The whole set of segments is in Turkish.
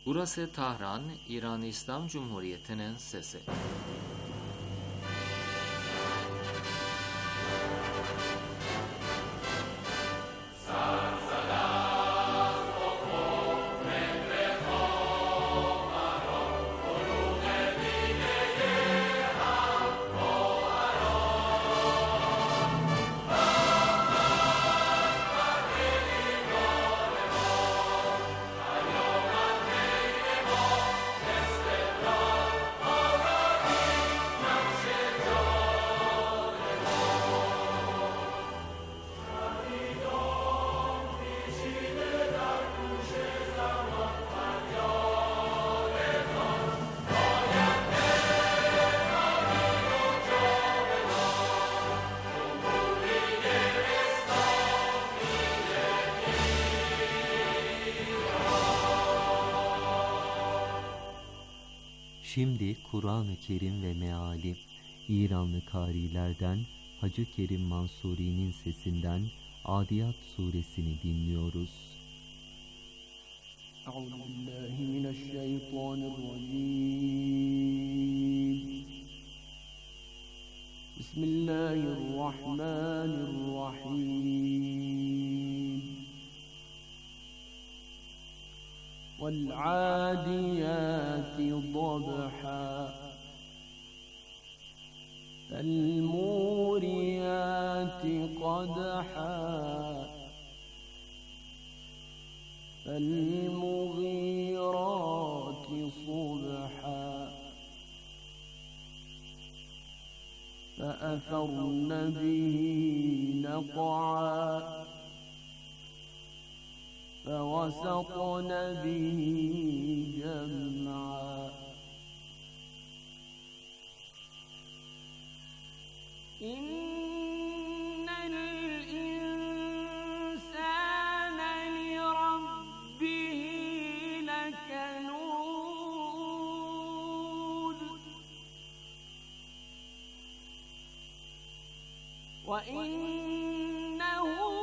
Burası Tahran, İran İslam Cumhuriyeti'nin sesi. Şimdi Kur'an-ı Kerim ve meali İranlı karilerden Hacı Kerim Mansuri'nin sesinden Adiyat suresini dinliyoruz. Euzubillahimineşşeytanirracim. Bismillahirrahmanirrahim. وَالْعَادِيَاتِ ضَبْحًا فَالْمُورِيَاتِ قَدْحًا فَالْمُغِيرَاتِ صُبْحًا فَأَثَرْنَ بِهِ نَقْعًا فَوَسَطْنَ بِهِ جَمْعًا إِنَّ الْإِنسَانَ لِرَبِّهِ لَكَنُودٌ وَإِنَّهُ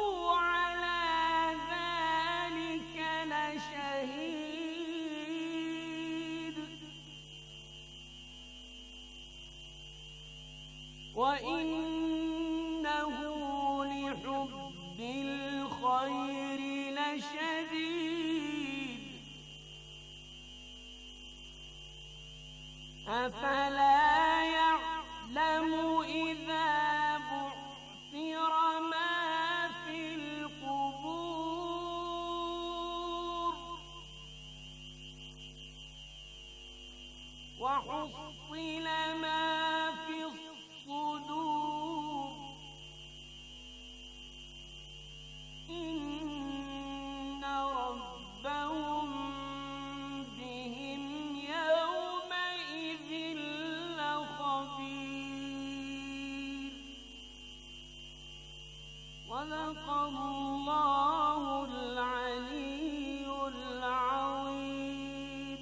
شهيد وإنه لحب الخير لشديد أفلا يعلم إذا بعثر ما في القبور وحصل ما في الصدور إن ربهم بهم يومئذ لخبير صدق الله العلي العظيم.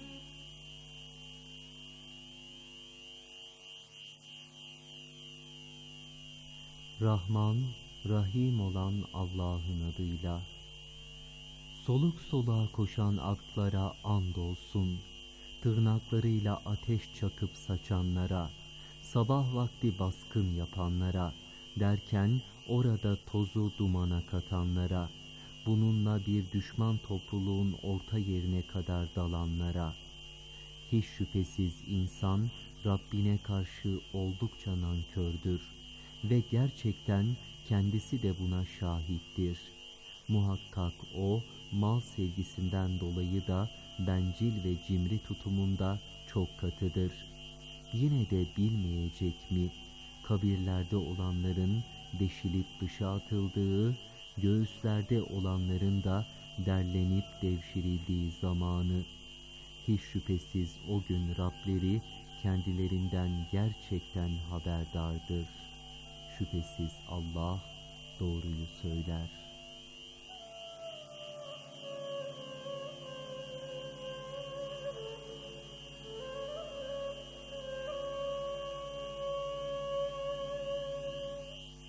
Rahman, Rahim olan Allah'ın adıyla. Soluk soluğa koşan atlara andolsun, tırnaklarıyla ateş çakıp saçanlara, sabah vakti baskın yapanlara, derken orada tozu dumana katanlara, bununla bir düşman topluluğun orta yerine kadar dalanlara. Hiç şüphesiz insan Rabbine karşı oldukça nankördür ve gerçekten kendisi de buna şahittir. Muhakkak o, mal sevgisinden dolayı da bencil ve cimri tutumunda çok katıdır. Yine de bilmeyecek mi, kabirlerde olanların deşilip dışa atıldığı, göğüslerde olanların da derlenip devşirildiği zamanı. Hiç şüphesiz o gün Rableri kendilerinden gerçekten haberdardır. Şüphesiz Allah doğruyu söyler.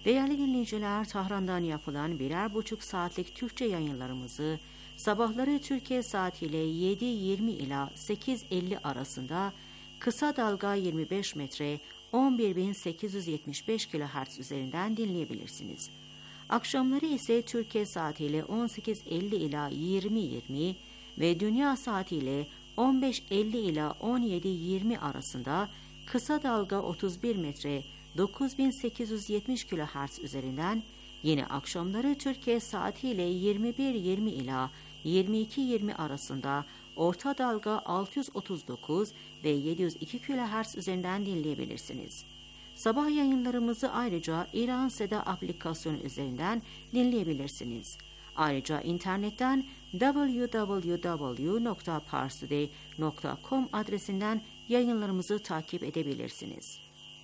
Değerli dinleyiciler, Tahran'dan yapılan 1,5 saatlik Türkçe yayınlarımızı sabahları Türkiye saatiyle 7:20 ila 8:50 arasında kısa dalga 25 metre 11.875 kHz üzerinden dinleyebilirsiniz. Akşamları ise Türkiye saatiyle 18:50 ila 20:20 ve dünya saatiyle 15:50 ila 17:20 arasında kısa dalga 31 metre 9870 kHz üzerinden, yine akşamları Türkiye saatiyle 21:20 ila 22:20 arasında orta dalga 639 ve 702 kHz üzerinden dinleyebilirsiniz. Sabah yayınlarımızı ayrıca İran Seda aplikasyonu üzerinden dinleyebilirsiniz. Ayrıca internetten www.parstoday.com adresinden yayınlarımızı takip edebilirsiniz.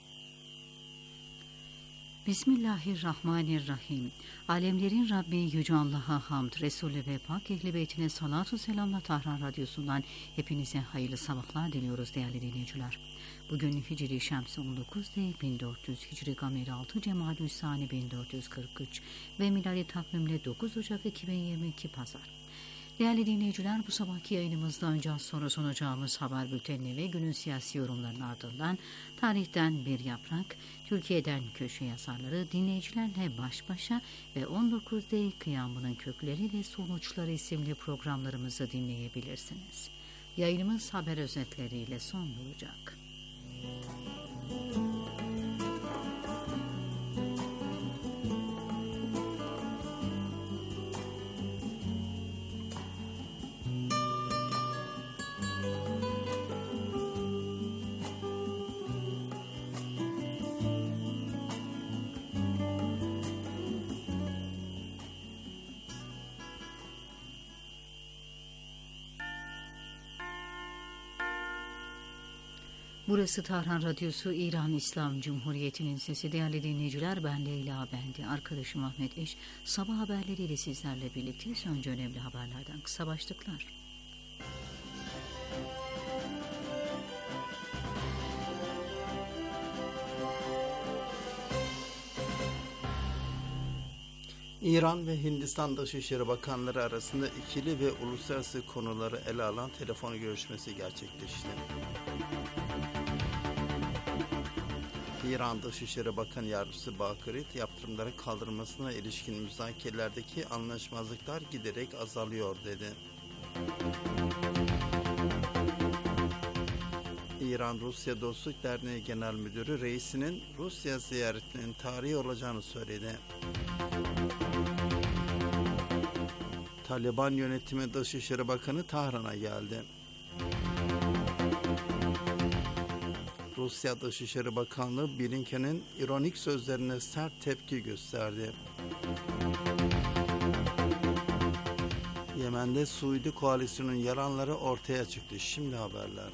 Bismillahirrahmanirrahim. Alemlerin Rabbi Yüce Allah'a hamd, Resulü ve Pak Ehl-i Beytine salatu selamla Tahran Radyosu'ndan hepinize hayırlı sabahlar diliyoruz değerli dinleyiciler. Bugün Hicri Şemsi 19 değil 1400, Hicri Gameri 6 Cemadü'l-Sani 1443 ve miladi takvimle 9 Ocak 2022 Pazar. Değerli dinleyiciler, bu sabahki yayınımızda önce az sonra sunacağımız haber bültenini ve günün siyasi yorumlarının ardından tarihten bir yaprak, Türkiye'den köşe yazarları dinleyicilerle baş başa ve 19 değil kıyamının kökleri ve sonuçları isimli programlarımızı dinleyebilirsiniz. Yayınımız haber özetleriyle son bulacak. Burası Tahran Radyosu, İran İslam Cumhuriyeti'nin sesi. Değerli dinleyiciler, ben Leyla Bendi, arkadaşım Ahmet Eş. Sabah haberleriyle sizlerle birlikteyiz. Önce önemli haberlerden kısa başlıklar. İran ve Hindistan Dışişleri Bakanları arasında ikili ve uluslararası konuları ele alan telefon görüşmesi gerçekleşti. İran Dışişleri Bakanı Yardımcısı Bakirit, yaptırımların kaldırılmasına ilişkin müzakerelerdeki anlaşmazlıklar giderek azalıyor dedi. İran-Rusya Dostluk Derneği Genel Müdürü reisinin Rusya ziyaretinin tarihi olacağını söyledi. Taliban yönetimi Dışişleri Bakanı Tahran'a geldi. Rusya Dışişleri Bakanlığı Blinken'in ironik sözlerine sert tepki gösterdi. Yemen'de Suudi koalisyonun yalanları ortaya çıktı. Şimdi haberler.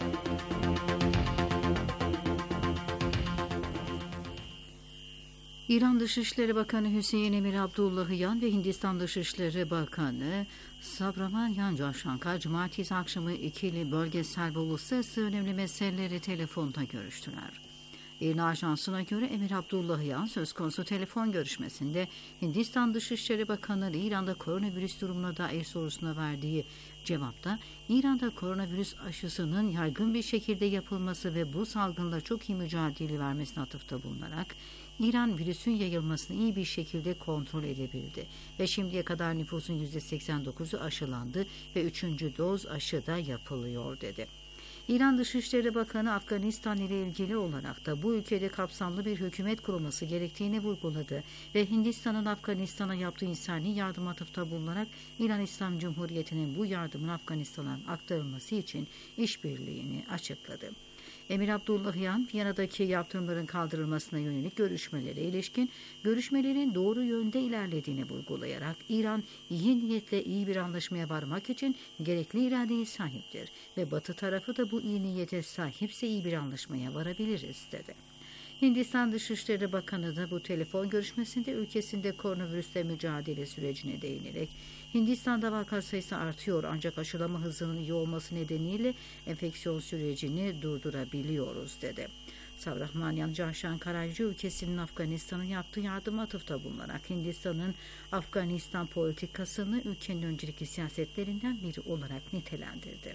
İran Dışişleri Bakanı Hüseyin Emir Abdullahian ve Hindistan Dışişleri Bakanı Subramanian Jaishankar cumartesi akşamı ikili bölgesel ve uluslararası önemli meseleleri telefonda görüştüler. İRNA Ajansı'na göre Emir Abdullahian söz konusu telefon görüşmesinde Hindistan Dışişleri Bakanı İran'da koronavirüs durumuna dair sorusuna verdiği cevapta İran'da koronavirüs aşısının yaygın bir şekilde yapılması ve bu salgınla çok iyi mücadele vermesine atıfta bulunarak İran virüsün yayılmasını iyi bir şekilde kontrol edebildi ve şimdiye kadar nüfusun %89'u aşılandı ve 3. doz aşı da yapılıyor dedi. İran Dışişleri Bakanı Afganistan ile ilgili olarak da bu ülkede kapsamlı bir hükümet kurulması gerektiğini vurguladı ve Hindistan'ın Afganistan'a yaptığı insani yardım atıfta bulunarak İran İslam Cumhuriyeti'nin bu yardımın Afganistan'a aktarılması için işbirliğini açıkladı. Emir Abdullahian, Viyana'daki yaptırımların kaldırılmasına yönelik görüşmelere ilişkin görüşmelerin doğru yönde ilerlediğini vurgulayarak İran iyi niyetle iyi bir anlaşmaya varmak için gerekli iradeye sahiptir ve Batı tarafı da bu iyi niyete sahipse iyi bir anlaşmaya varabiliriz dedi. Hindistan Dışişleri Bakanı da bu telefon görüşmesinde ülkesinde koronavirüsle mücadele sürecine değinerek Hindistan'da vaka sayısı artıyor ancak aşılama hızının iyi olması nedeniyle enfeksiyon sürecini durdurabiliyoruz dedi. Savrahmanyan Cahşan Karacı ülkesinin Afganistan'a yaptığı yardıma atıfta bulunarak Hindistan'ın Afganistan politikasını ülkenin öncelikli siyasetlerinden biri olarak nitelendirdi.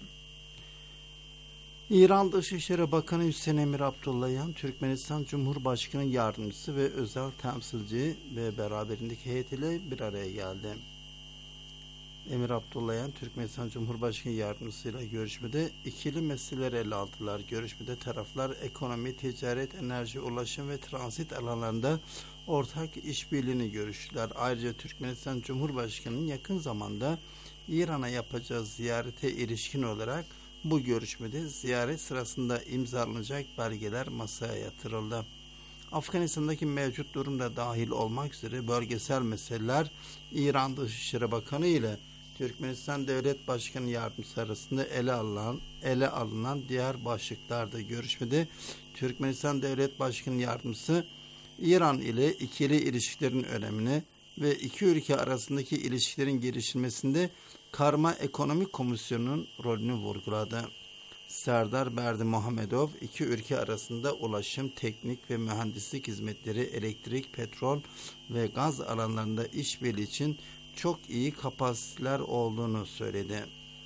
İran Dışişleri Bakanı Hüseyin Emir Abdullahian, Türkmenistan Cumhurbaşkanı Yardımcısı ve özel temsilci ve beraberindeki heyet ile bir araya geldi. Emir Abdullahian, Türkmenistan Cumhurbaşkanı Yardımcısıyla görüşmede ikili meseleleri ele aldılar. Görüşmede taraflar ekonomi, ticaret, enerji, ulaşım ve transit alanlarında ortak işbirliğini görüştüler. Ayrıca Türkmenistan Cumhurbaşkanı'nın yakın zamanda İran'a yapacağı ziyarete ilişkin olarak bu görüşmede ziyaret sırasında imzalanacak belgeler masaya yatırıldı. Afganistan'daki mevcut durumda dahil olmak üzere bölgesel meseleler İran Dışişleri Bakanı ile Türkmenistan Devlet Başkanı Yardımcısı arasında ele alınan diğer başlıklarda. Görüşmede Türkmenistan Devlet Başkanı Yardımcısı İran ile ikili ilişkilerin önemini ve iki ülke arasındaki ilişkilerin geliştirilmesinde Karma Ekonomi Komisyonu'nun rolünü vurguladı. Serdar Berdimuhamedov, iki ülke arasında ulaşım, teknik ve mühendislik hizmetleri, elektrik, petrol ve gaz alanlarında işbirliği için çok iyi kapasiteler olduğunu söyledi.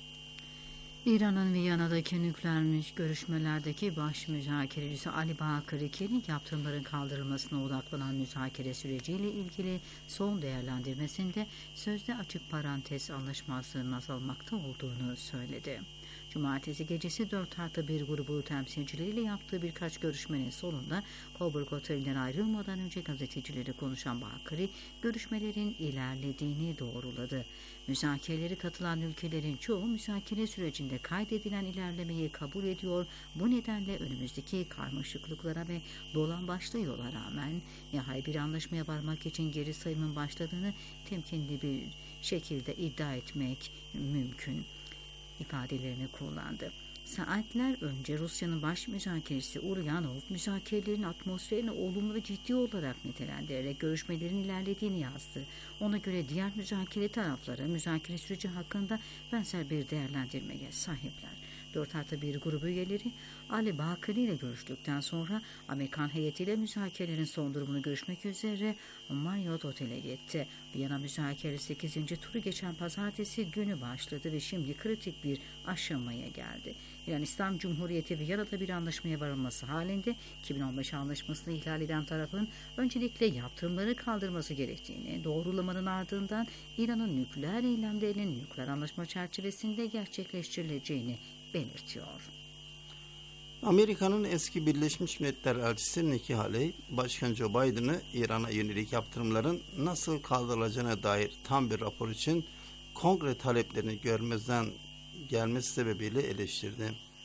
İran'ın Viyana'daki nükleer görüşmelerdeki baş müzakerecisi Ali Bakır-İki'nin yaptırımların kaldırılmasına odaklanan müzakere süreciyle ilgili son değerlendirmesinde sözde açık parantez anlaşmasının azalmakta olduğunu söyledi. Cumartesi gecesi 4+1 grubu temsilcileriyle yaptığı birkaç görüşmenin sonunda Coburg Oteli'nden ayrılmadan önce gazetecileri konuşan Bakır'ı görüşmelerin ilerlediğini doğruladı. Müzakerelere katılan ülkelerin çoğu müzakere sürecinde kaydedilen ilerlemeyi kabul ediyor. Bu nedenle önümüzdeki karmaşıklıklara ve dolambaçlı yola rağmen nihai bir anlaşmaya varmak için geri sayımın başladığını temkinli bir şekilde iddia etmek mümkün ifadelerini kullandı. Saatler önce Rusya'nın baş müzakeresi Uryanov, müzakerelerin atmosferini olumlu ve ciddi olarak nitelendirerek görüşmelerin ilerlediğini yazdı. Ona göre diğer müzakere tarafları müzakere süreci hakkında benzer bir değerlendirmeye sahipler. 4+1 grubu üyeleri Ali Bakır'ı ile görüştükten sonra Amerikan heyetiyle müzakerelerin son durumunu görüşmek üzere Marriott Otel'e gitti. Viyana müzakeresi 8. turu geçen pazartesi günü başladı ve şimdi kritik bir aşamaya geldi. İran İslam Cumhuriyeti Viyana'da bir anlaşmaya varılması halinde 2015 anlaşmasını ihlal eden tarafın öncelikle yaptırımları kaldırması gerektiğini, doğrulamanın ardından İran'ın nükleer eylemlerinin nükleer anlaşma çerçevesinde gerçekleştirileceğini belirtiyor. Amerika'nın eski Birleşmiş Milletler Elçisi Nikki Haley, Başkan Joe Biden'ı İran'a yönelik yaptırımların nasıl kaldırılacağına dair tam bir rapor için kongre taleplerini görmezden gelmesi sebebiyle eleştirdi.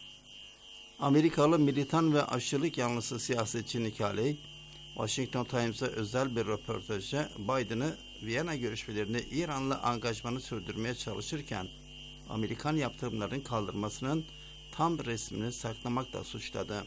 Amerikalı militan ve aşırılık yanlısı siyasetçi Nikki Haley, Washington Times'a özel bir röportajda Biden'ı Viyana görüşmelerinde İran'la angajmanı sürdürmeye çalışırken Amerikan yaptırımların kaldırmasının tam resmini saklamakla suçladı.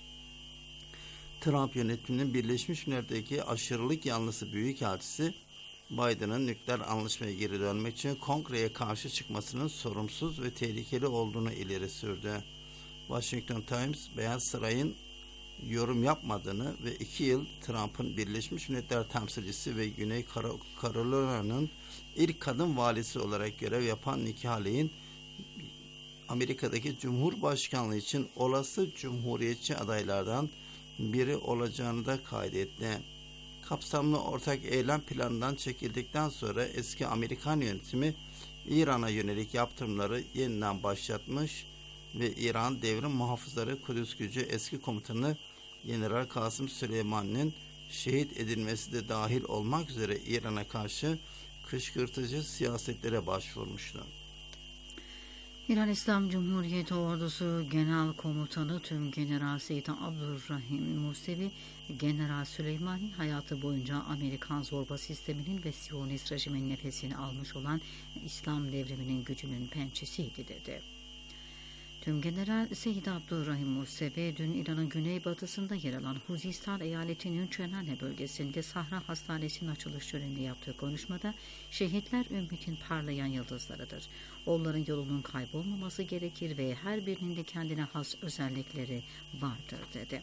Trump yönetiminin Birleşmiş Milletler'deki aşırılık yanlısı büyükelçisi Biden'ın nükleer anlaşmaya geri dönmek için kongreye karşı çıkmasının sorumsuz ve tehlikeli olduğunu ileri sürdü. Washington Times, Beyaz Saray'ın yorum yapmadığını ve 2 yıl Trump'ın Birleşmiş Milletler temsilcisi ve Güney Carolina'nın ilk kadın valisi olarak görev yapan Nikki Haley'in Amerika'daki Cumhurbaşkanlığı için olası cumhuriyetçi adaylardan biri olacağını da kaydetti. Kapsamlı ortak eylem planından çekildikten sonra eski Amerikan yönetimi İran'a yönelik yaptırımları yeniden başlatmış ve İran Devrim Muhafızları Kudüs Gücü eski komutanı General Kasım Süleyman'ın şehit edilmesi de dahil olmak üzere İran'a karşı kışkırtıcı siyasetlere başvurmuştu. İran İslam Cumhuriyeti Ordusu Genel Komutanı Tümgeneral Seyyid Abdurrahim Musevi, General Süleymani hayatı boyunca Amerikan zorba sisteminin ve Siyonist rejimin nefesini almış olan İslam devriminin gücünün pençesiydi dedi. Tümgeneral Seyyid Abdurrahim Musevi dün İran'ın güneybatısında yer alan Huzistan eyaletinin Çenane bölgesinde Sahra Hastanesi'nin açılış töreninde yaptığı konuşmada şehitler ümmetin parlayan yıldızlarıdır. Onların yolunun kaybolmaması gerekir ve her birinin de kendine has özellikleri vardır dedi.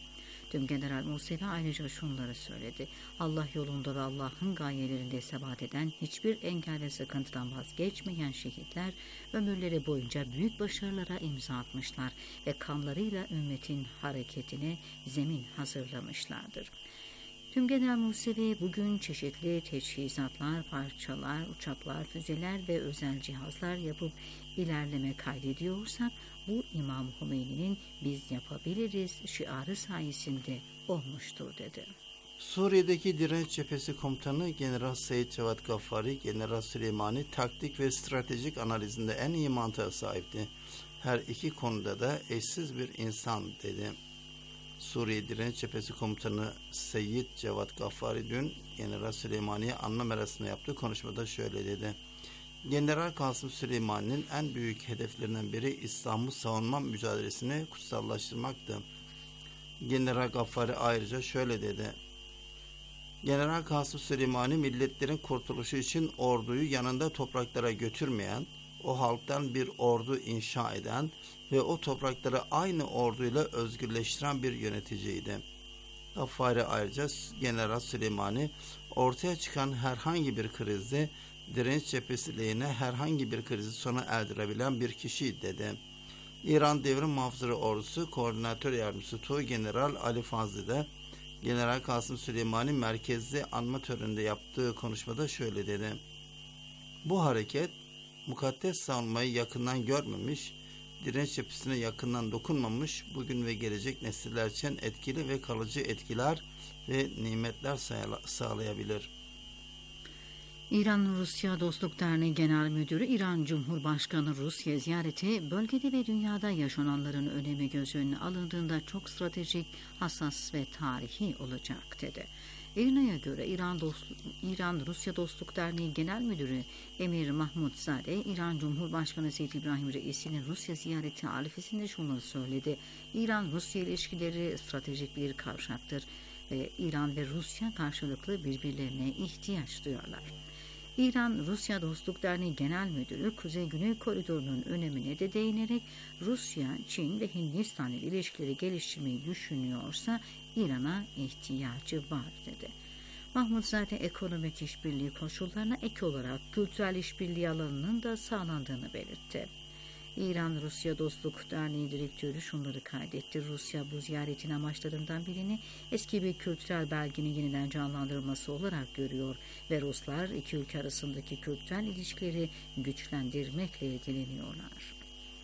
Tümgeneral Musevi ayrıca şunları söyledi. Allah yolunda ve Allah'ın gayelerinde sebat eden, hiçbir engel ve sıkıntıdan vazgeçmeyen şehitler ömürleri boyunca büyük başarılara imza atmışlar ve kanlarıyla ümmetin hareketine zemin hazırlamışlardır. Tümgeneral Musevi bugün çeşitli teçhizatlar, parçalar, uçaklar, füzeler ve özel cihazlar yapıp ilerleme kaydediyorsak bu İmam Hümeyni'nin biz yapabiliriz şiarı sayesinde olmuştur dedi. Suriye'deki direnç cephesi komutanı General Seyit Cevat Gaffari, General Süleymani taktik ve stratejik analizinde en iyi mantığa sahipti. Her iki konuda da eşsiz bir insan dedi. Suriye Direnç Cephesi Komutanı Seyit Cevat Gaffari dün General Süleymani'ye anma merasında yaptığı konuşmada şöyle dedi. General Kasım Süleyman'ın en büyük hedeflerinden biri İslam'ı savunma mücadelesini kutsallaştırmaktı. General Gaffari ayrıca şöyle dedi. General Kasım Süleyman'ı milletlerin kurtuluşu için orduyu yanında topraklara götürmeyen, o halktan bir ordu inşa eden ve o toprakları aynı orduyla özgürleştiren bir yöneticiydi. Gaffari ayrıca General Süleyman'ı ortaya çıkan herhangi bir krizde direnç cephesi lehine herhangi bir krizi sona erdirebilen bir kişi dedi. İran Devrim Muhafızları Ordusu Koordinatör Yardımcısı Tuğgeneral Ali Fazlı da General Kasım Süleyman'ın merkezli anma töreninde yaptığı konuşmada şöyle dedi. Bu hareket mukaddes savunmayı yakından görmemiş, direnç cephesine yakından dokunmamış, bugün ve gelecek nesiller için etkili ve kalıcı etkiler ve nimetler sağlayabilir. İran-Rusya Dostluk Derneği Genel Müdürü İran Cumhurbaşkanı Rusya ziyareti bölgede ve dünyada yaşananların önemi göz önüne alındığında çok stratejik, hassas ve tarihi olacak dedi. İRNA'ya göre İran-Rusya Dostluk Derneği Genel Müdürü Emir Mahmudzade, İran Cumhurbaşkanı Seyyid İbrahim Reisi'nin Rusya ziyareti arifesinde şunları söyledi. İran-Rusya ilişkileri stratejik bir kavşaktır ve İran ve Rusya karşılıklı birbirlerine ihtiyaç duyuyorlar. İran-Rusya Dostluk Derneği Genel Müdürü Kuzey-Güney Koridoru'nun önemine de değinerek Rusya, Çin ve Hindistan ile ilişkileri geliştirmeyi düşünüyorsa İran'a ihtiyacı var dedi. Mahmudzade ekonomik işbirliği koşullarına ek olarak kültürel işbirliği alanının da sağlandığını belirtti. İran-Rusya Dostluk Derneği Direktörü şunları kaydetti. Rusya bu ziyaretin amaçlarından birini eski bir kültürel belgenin yeniden canlandırılması olarak görüyor ve Ruslar iki ülke arasındaki kültürel ilişkileri güçlendirmekle ilgileniyorlar.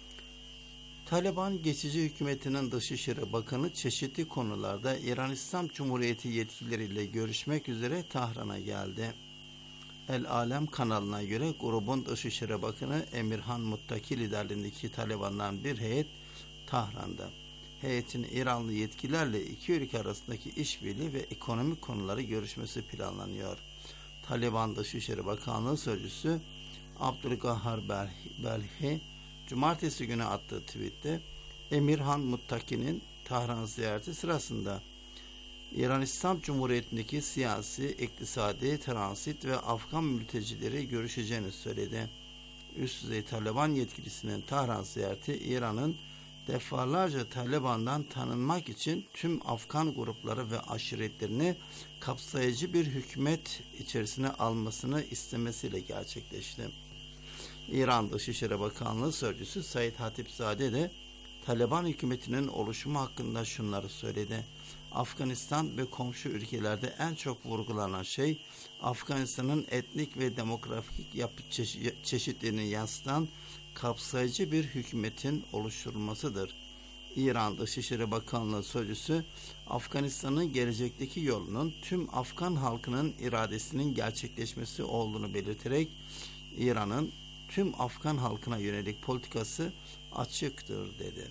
Taliban geçici hükümetinin Dışişleri Bakanı çeşitli konularda İran İslam Cumhuriyeti yetkilileriyle görüşmek üzere Tahran'a geldi. El Alem kanalına göre grubun Dışişleri Bakanı Emirhan Muttaki liderliğindeki Taliban'dan bir heyet Tahran'da. Heyetin İranlı yetkililerle iki ülke arasındaki işbirliği ve ekonomik konuları görüşmesi planlanıyor. Taliban Dışişleri Bakanlığı Sözcüsü Abdülgahhar Belhi, Cumartesi günü attığı tweette Emirhan Muttaki'nin Tahran ziyareti sırasında İran İslam Cumhuriyeti'ndeki siyasi, iktisadi, transit ve Afgan mültecileri görüşeceğini söyledi. Üst düzey Taliban yetkilisinin Tahran ziyareti İran'ın defalarca Taliban'dan tanınmak için tüm Afgan grupları ve aşiretlerini kapsayıcı bir hükümet içerisine almasını istemesiyle gerçekleşti. İran Dışişleri Bakanlığı Sözcüsü Said Hatipzade de Taliban hükümetinin oluşumu hakkında şunları söyledi. Afganistan ve komşu ülkelerde en çok vurgulanan şey Afganistan'ın etnik ve demografik yapı çeşitliliğini yansıtan kapsayıcı bir hükümetin oluşturulmasıdır. İran Dışişleri Bakanlığı Sözcüsü Afganistan'ın gelecekteki yolunun tüm Afgan halkının iradesinin gerçekleşmesi olduğunu belirterek İran'ın tüm Afgan halkına yönelik politikası açıktır dedi.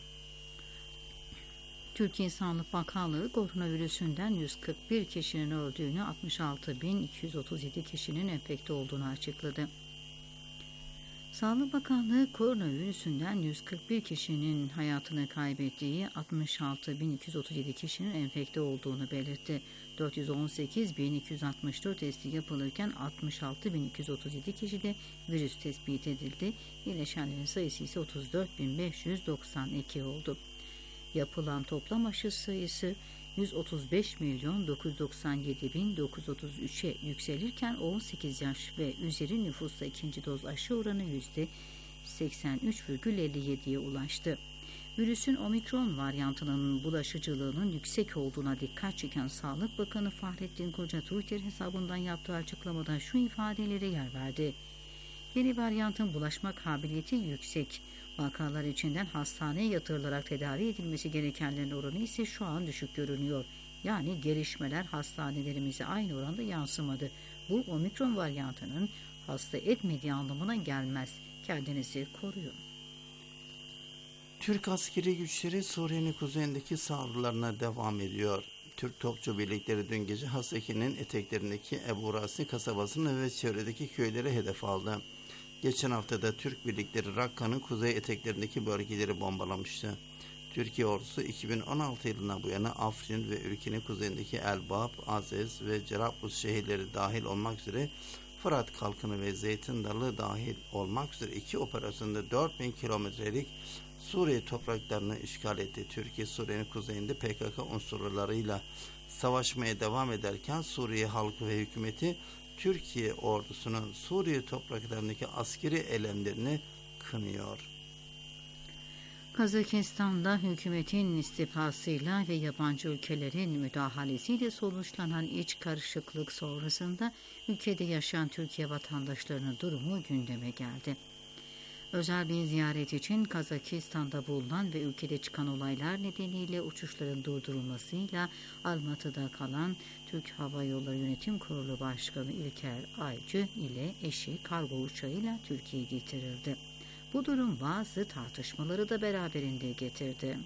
Türkiye Sağlık Bakanlığı koronavirüsünden 141 kişinin öldüğünü, 66.237 kişinin enfekte olduğunu açıkladı. Sağlık Bakanlığı koronavirüsünden 141 kişinin hayatını kaybettiği, 66.237 kişinin enfekte olduğunu belirtti. 418.264 testi yapılırken 66.237 kişide virüs tespit edildi. İyileşenlerin sayısı ise 34.592 oldu. Yapılan toplam aşı sayısı 135.997.933'e yükselirken 18 yaş ve üzeri nüfusta ikinci doz aşı oranı %83,57'ye ulaştı. Virüsün omikron varyantının bulaşıcılığının yüksek olduğuna dikkat çeken Sağlık Bakanı Fahrettin Koca Twitter hesabından yaptığı açıklamada şu ifadelere yer verdi. Yeni varyantın bulaşma kabiliyeti yüksek. Vakalar içinden hastaneye yatırılarak tedavi edilmesi gerekenlerin oranı ise şu an düşük görünüyor. Yani gelişmeler hastanelerimize aynı oranda yansımadı. Bu omikron varyantının hasta etmediği anlamına gelmez. Kendinizi koruyun. Türk askeri güçleri Suriye'nin kuzeyindeki saldırılarına devam ediyor. Türk topçu birlikleri dün gece Hasaki'nin eteklerindeki Ebu Rasi kasabasını ve çevredeki köyleri hedef aldı. Geçen haftada Türk birlikleri Rakka'nın kuzey eteklerindeki bölgeleri bombalamıştı. Türkiye ordusu 2016 yılına bu yana Afrin ve ülkenin kuzeyindeki Elbap, Azez ve Cerablus şehirleri dahil olmak üzere Fırat Kalkanı ve Zeytin Dalı dahil olmak üzere iki operasyonda 4000 kilometrelik Suriye topraklarını işgal etti. Türkiye Suriye'nin kuzeyinde PKK unsurlarıyla savaşmaya devam ederken Suriye halkı ve hükümeti Türkiye ordusunun Suriye topraklarındaki askeri eylemlerini kınıyor. Kazakistan'da hükümetin istifasıyla ve yabancı ülkelerin müdahalesiyle sonuçlanan iç karışıklık sonrasında ülkede yaşayan Türkiye vatandaşlarının durumu gündeme geldi. Özel bir ziyaret için Kazakistan'da bulunan ve ülkede çıkan olaylar nedeniyle uçuşların durdurulmasıyla Almatı'da kalan Türk Hava Yolları Yönetim Kurulu Başkanı İlker Aycı ile eşi kargo uçağıyla Türkiye'ye getirildi. Bu durum bazı tartışmaları da beraberinde getirdi.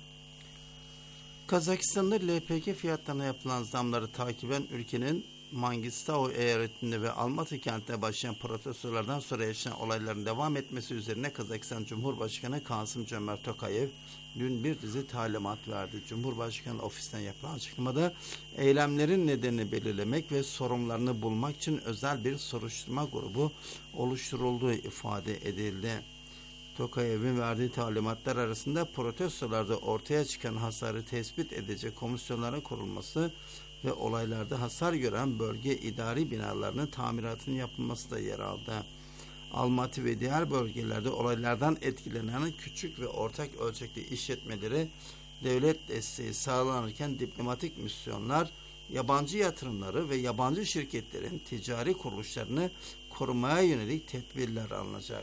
Kazakistan'da LPG fiyatlarına yapılan zamları takiben ülkenin Mangistau eyaletinde ve Almatı kentinde başlayan protestolardan sonra yaşanan olayların devam etmesi üzerine Kazakistan Cumhurbaşkanı Kasım-Jomart Tokayev dün bir dizi talimat verdi. Cumhurbaşkanı ofisinden yapılan açıklamada eylemlerin nedenini belirlemek ve sorumlularını bulmak için özel bir soruşturma grubu oluşturulduğu ifade edildi. Tokayev'in verdiği talimatlar arasında protestolarda ortaya çıkan hasarı tespit edecek komisyonların kurulması ve olaylarda hasar gören bölge idari binalarının tamiratının yapılması da yer aldı. Almaty ve diğer bölgelerde olaylardan etkilenen küçük ve ortak ölçekli işletmeleri devlet desteği sağlanırken diplomatik misyonlar, yabancı yatırımları ve yabancı şirketlerin ticari kuruluşlarını korumaya yönelik tedbirler alınacak.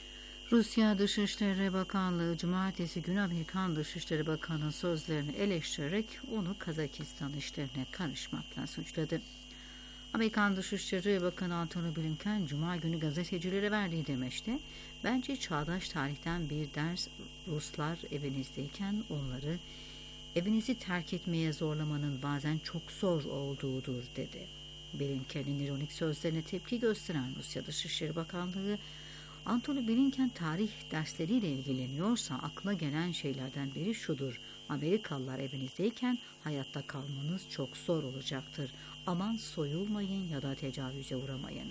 Rusya Dışişleri Bakanlığı Cumartesi günü Amerikan Dışişleri Bakanı'nın sözlerini eleştirerek onu Kazakistan işlerine karışmakla suçladı. Amerikan Dışişleri Bakanı Antony Blinken Cuma günü gazetecilere verdiği demeçte, "Bence çağdaş tarihten bir ders, Ruslar evinizdeyken onları evinizi terk etmeye zorlamanın bazen çok zor olduğudur," dedi. Blinken'in ironik sözlerine tepki gösteren Rusya Dışişleri Bakanlığı, Antony Blinken tarih dersleriyle ilgileniyorsa aklına gelen şeylerden biri şudur: Amerikalılar evinizdeyken hayatta kalmanız çok zor olacaktır. Aman soyulmayın ya da tecavüze uğramayın.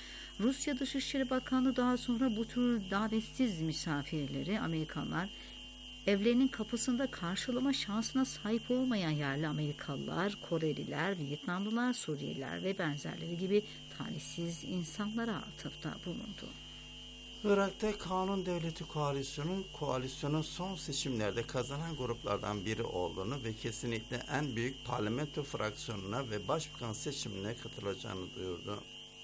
Rusya Dışişleri Bakanlığı daha sonra bu tür davetsiz misafirleri Amerikanlar evlerinin kapısında karşılama şansına sahip olmayan yerli Amerikalılar, Koreliler, Vietnamlılar, Suriyeliler ve benzerleri gibi talihsiz insanlara atıfta bulundu. Irak'ta Kanun Devleti koalisyonun son seçimlerde kazanan gruplardan biri olduğunu ve kesinlikle en büyük parlamento fraksiyonuna ve başbakan seçimine katılacağını duyurdu.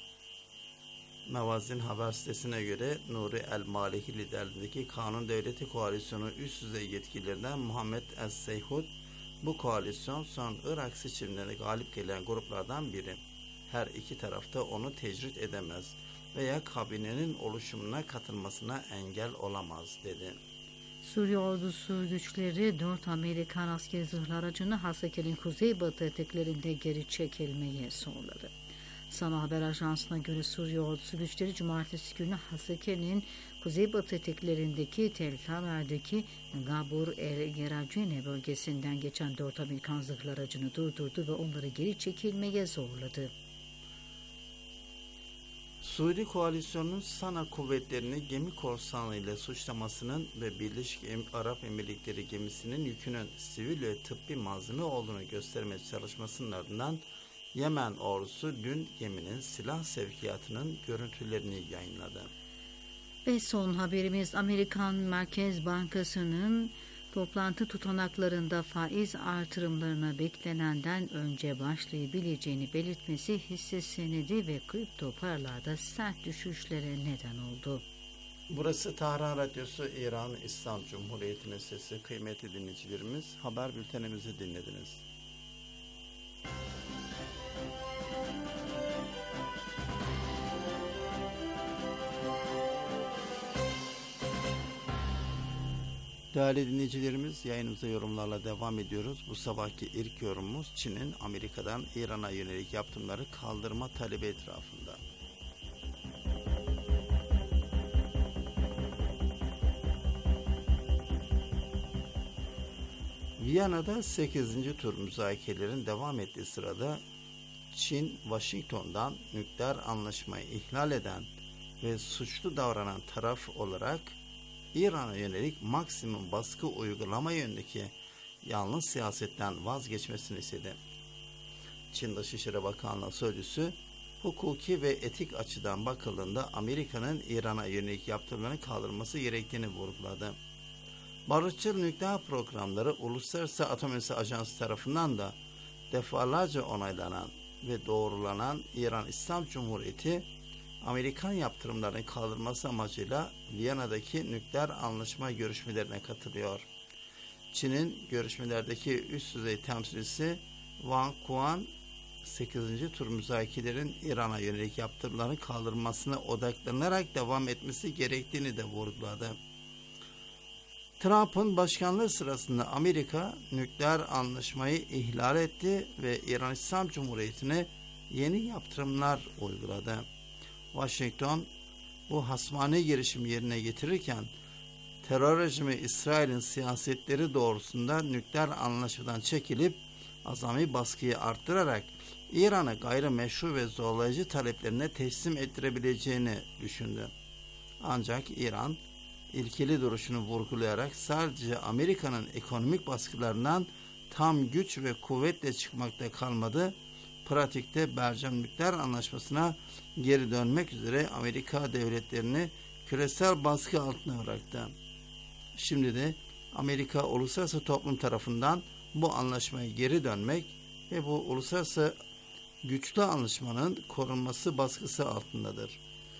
Mevazin haber sitesine göre Nuri el-Maliki liderliğindeki Kanun Devleti koalisyonu üst düzey yetkililerinden Muhammed Es-Seyhud, bu koalisyon son Irak seçimlerine galip gelen gruplardan biri. Her iki tarafta onu tecrit edemez veya kabinenin oluşumuna katılmasına engel olamaz, dedi. Suriye ordusu güçleri 4 Amerikan askeri zırhlı aracını Hasaki'nin kuzeybatı eteklerinde geri çekilmeye zorladı. Sana Haber Ajansı'na göre Suriye ordusu güçleri Cumartesi günü Hasaki'nin kuzeybatı eteklerindeki Tel Tamer'deki Gabur el-Geracine bölgesinden geçen 4 Amerikan zırhlı aracını durdurdu ve onları geri çekilmeye zorladı. Suudi koalisyonunun Sana kuvvetlerini gemi korsanlığı ile suçlamasının ve Birleşik Arap Emirlikleri gemisinin yükünün sivil ve tıbbi malzeme olduğunu göstermeye çalışmasının ardından Yemen ordusu dün geminin silah sevkiyatının görüntülerini yayınladı. Ve son haberimiz Amerikan Merkez Bankası'nın toplantı tutanaklarında faiz artırımlarına beklenenden önce başlayabileceğini belirtmesi hisse senedi ve kripto paralarda sert düşüşlere neden oldu. Burası Tahran Radyosu, İran İslam Cumhuriyeti'nin sesi. Kıymetli dinleyicilerimiz, haber bültenimizi dinlediniz. Değerli dinleyicilerimiz, yayınımıza yorumlarla devam ediyoruz. Bu sabahki ilk yorumumuz Çin'in Amerika'dan İran'a yönelik yaptırımları kaldırma talebi etrafında. Viyana'da 8. tur müzakerelerin devam ettiği sırada Çin, Washington'dan nükleer anlaşmayı ihlal eden ve suçlu davranan taraf olarak İran'a yönelik maksimum baskı uygulama yönündeki yanlış siyasetten vazgeçmesini istedi. Çin Dışişleri Bakanlığı Sözcüsü, hukuki ve etik açıdan bakıldığında Amerika'nın İran'a yönelik yaptırımlarını kaldırması gerektiğini vurguladı. Barışçıl nükleer programları Uluslararası Atom Enerjisi Ajansı tarafından da defalarca onaylanan ve doğrulanan İran İslam Cumhuriyeti, Amerikan yaptırımlarının kaldırması amacıyla Viyana'daki nükleer anlaşma görüşmelerine katılıyor. Çin'in görüşmelerdeki üst düzey temsilcisi Wang Kuan, 8. tur müzakerelerin İran'a yönelik yaptırımların kaldırılmasına odaklanarak devam etmesi gerektiğini de vurguladı. Trump'ın başkanlığı sırasında Amerika nükleer anlaşmayı ihlal etti ve İran İslam Cumhuriyeti'ne yeni yaptırımlar uyguladı. Washington bu hasmane girişimi yerine getirirken terör rejimi İsrail'in siyasetleri doğrusunda nükleer anlaşmadan çekilip azami baskıyı arttırarak İran'ı gayrimeşru ve zorlayıcı taleplerine teslim ettirebileceğini düşündü. Ancak İran ilkeli duruşunu vurgulayarak sadece Amerika'nın ekonomik baskılarından tam güç ve kuvvetle çıkmakta kalmadı, pratikte Bercam Nükleer Anlaşması'na geri dönmek üzere Amerika devletlerini küresel baskı altına bıraktı. Şimdi de Amerika uluslararası toplum tarafından bu anlaşmaya geri dönmek ve bu uluslararası güçlü anlaşmanın korunması baskısı altındadır.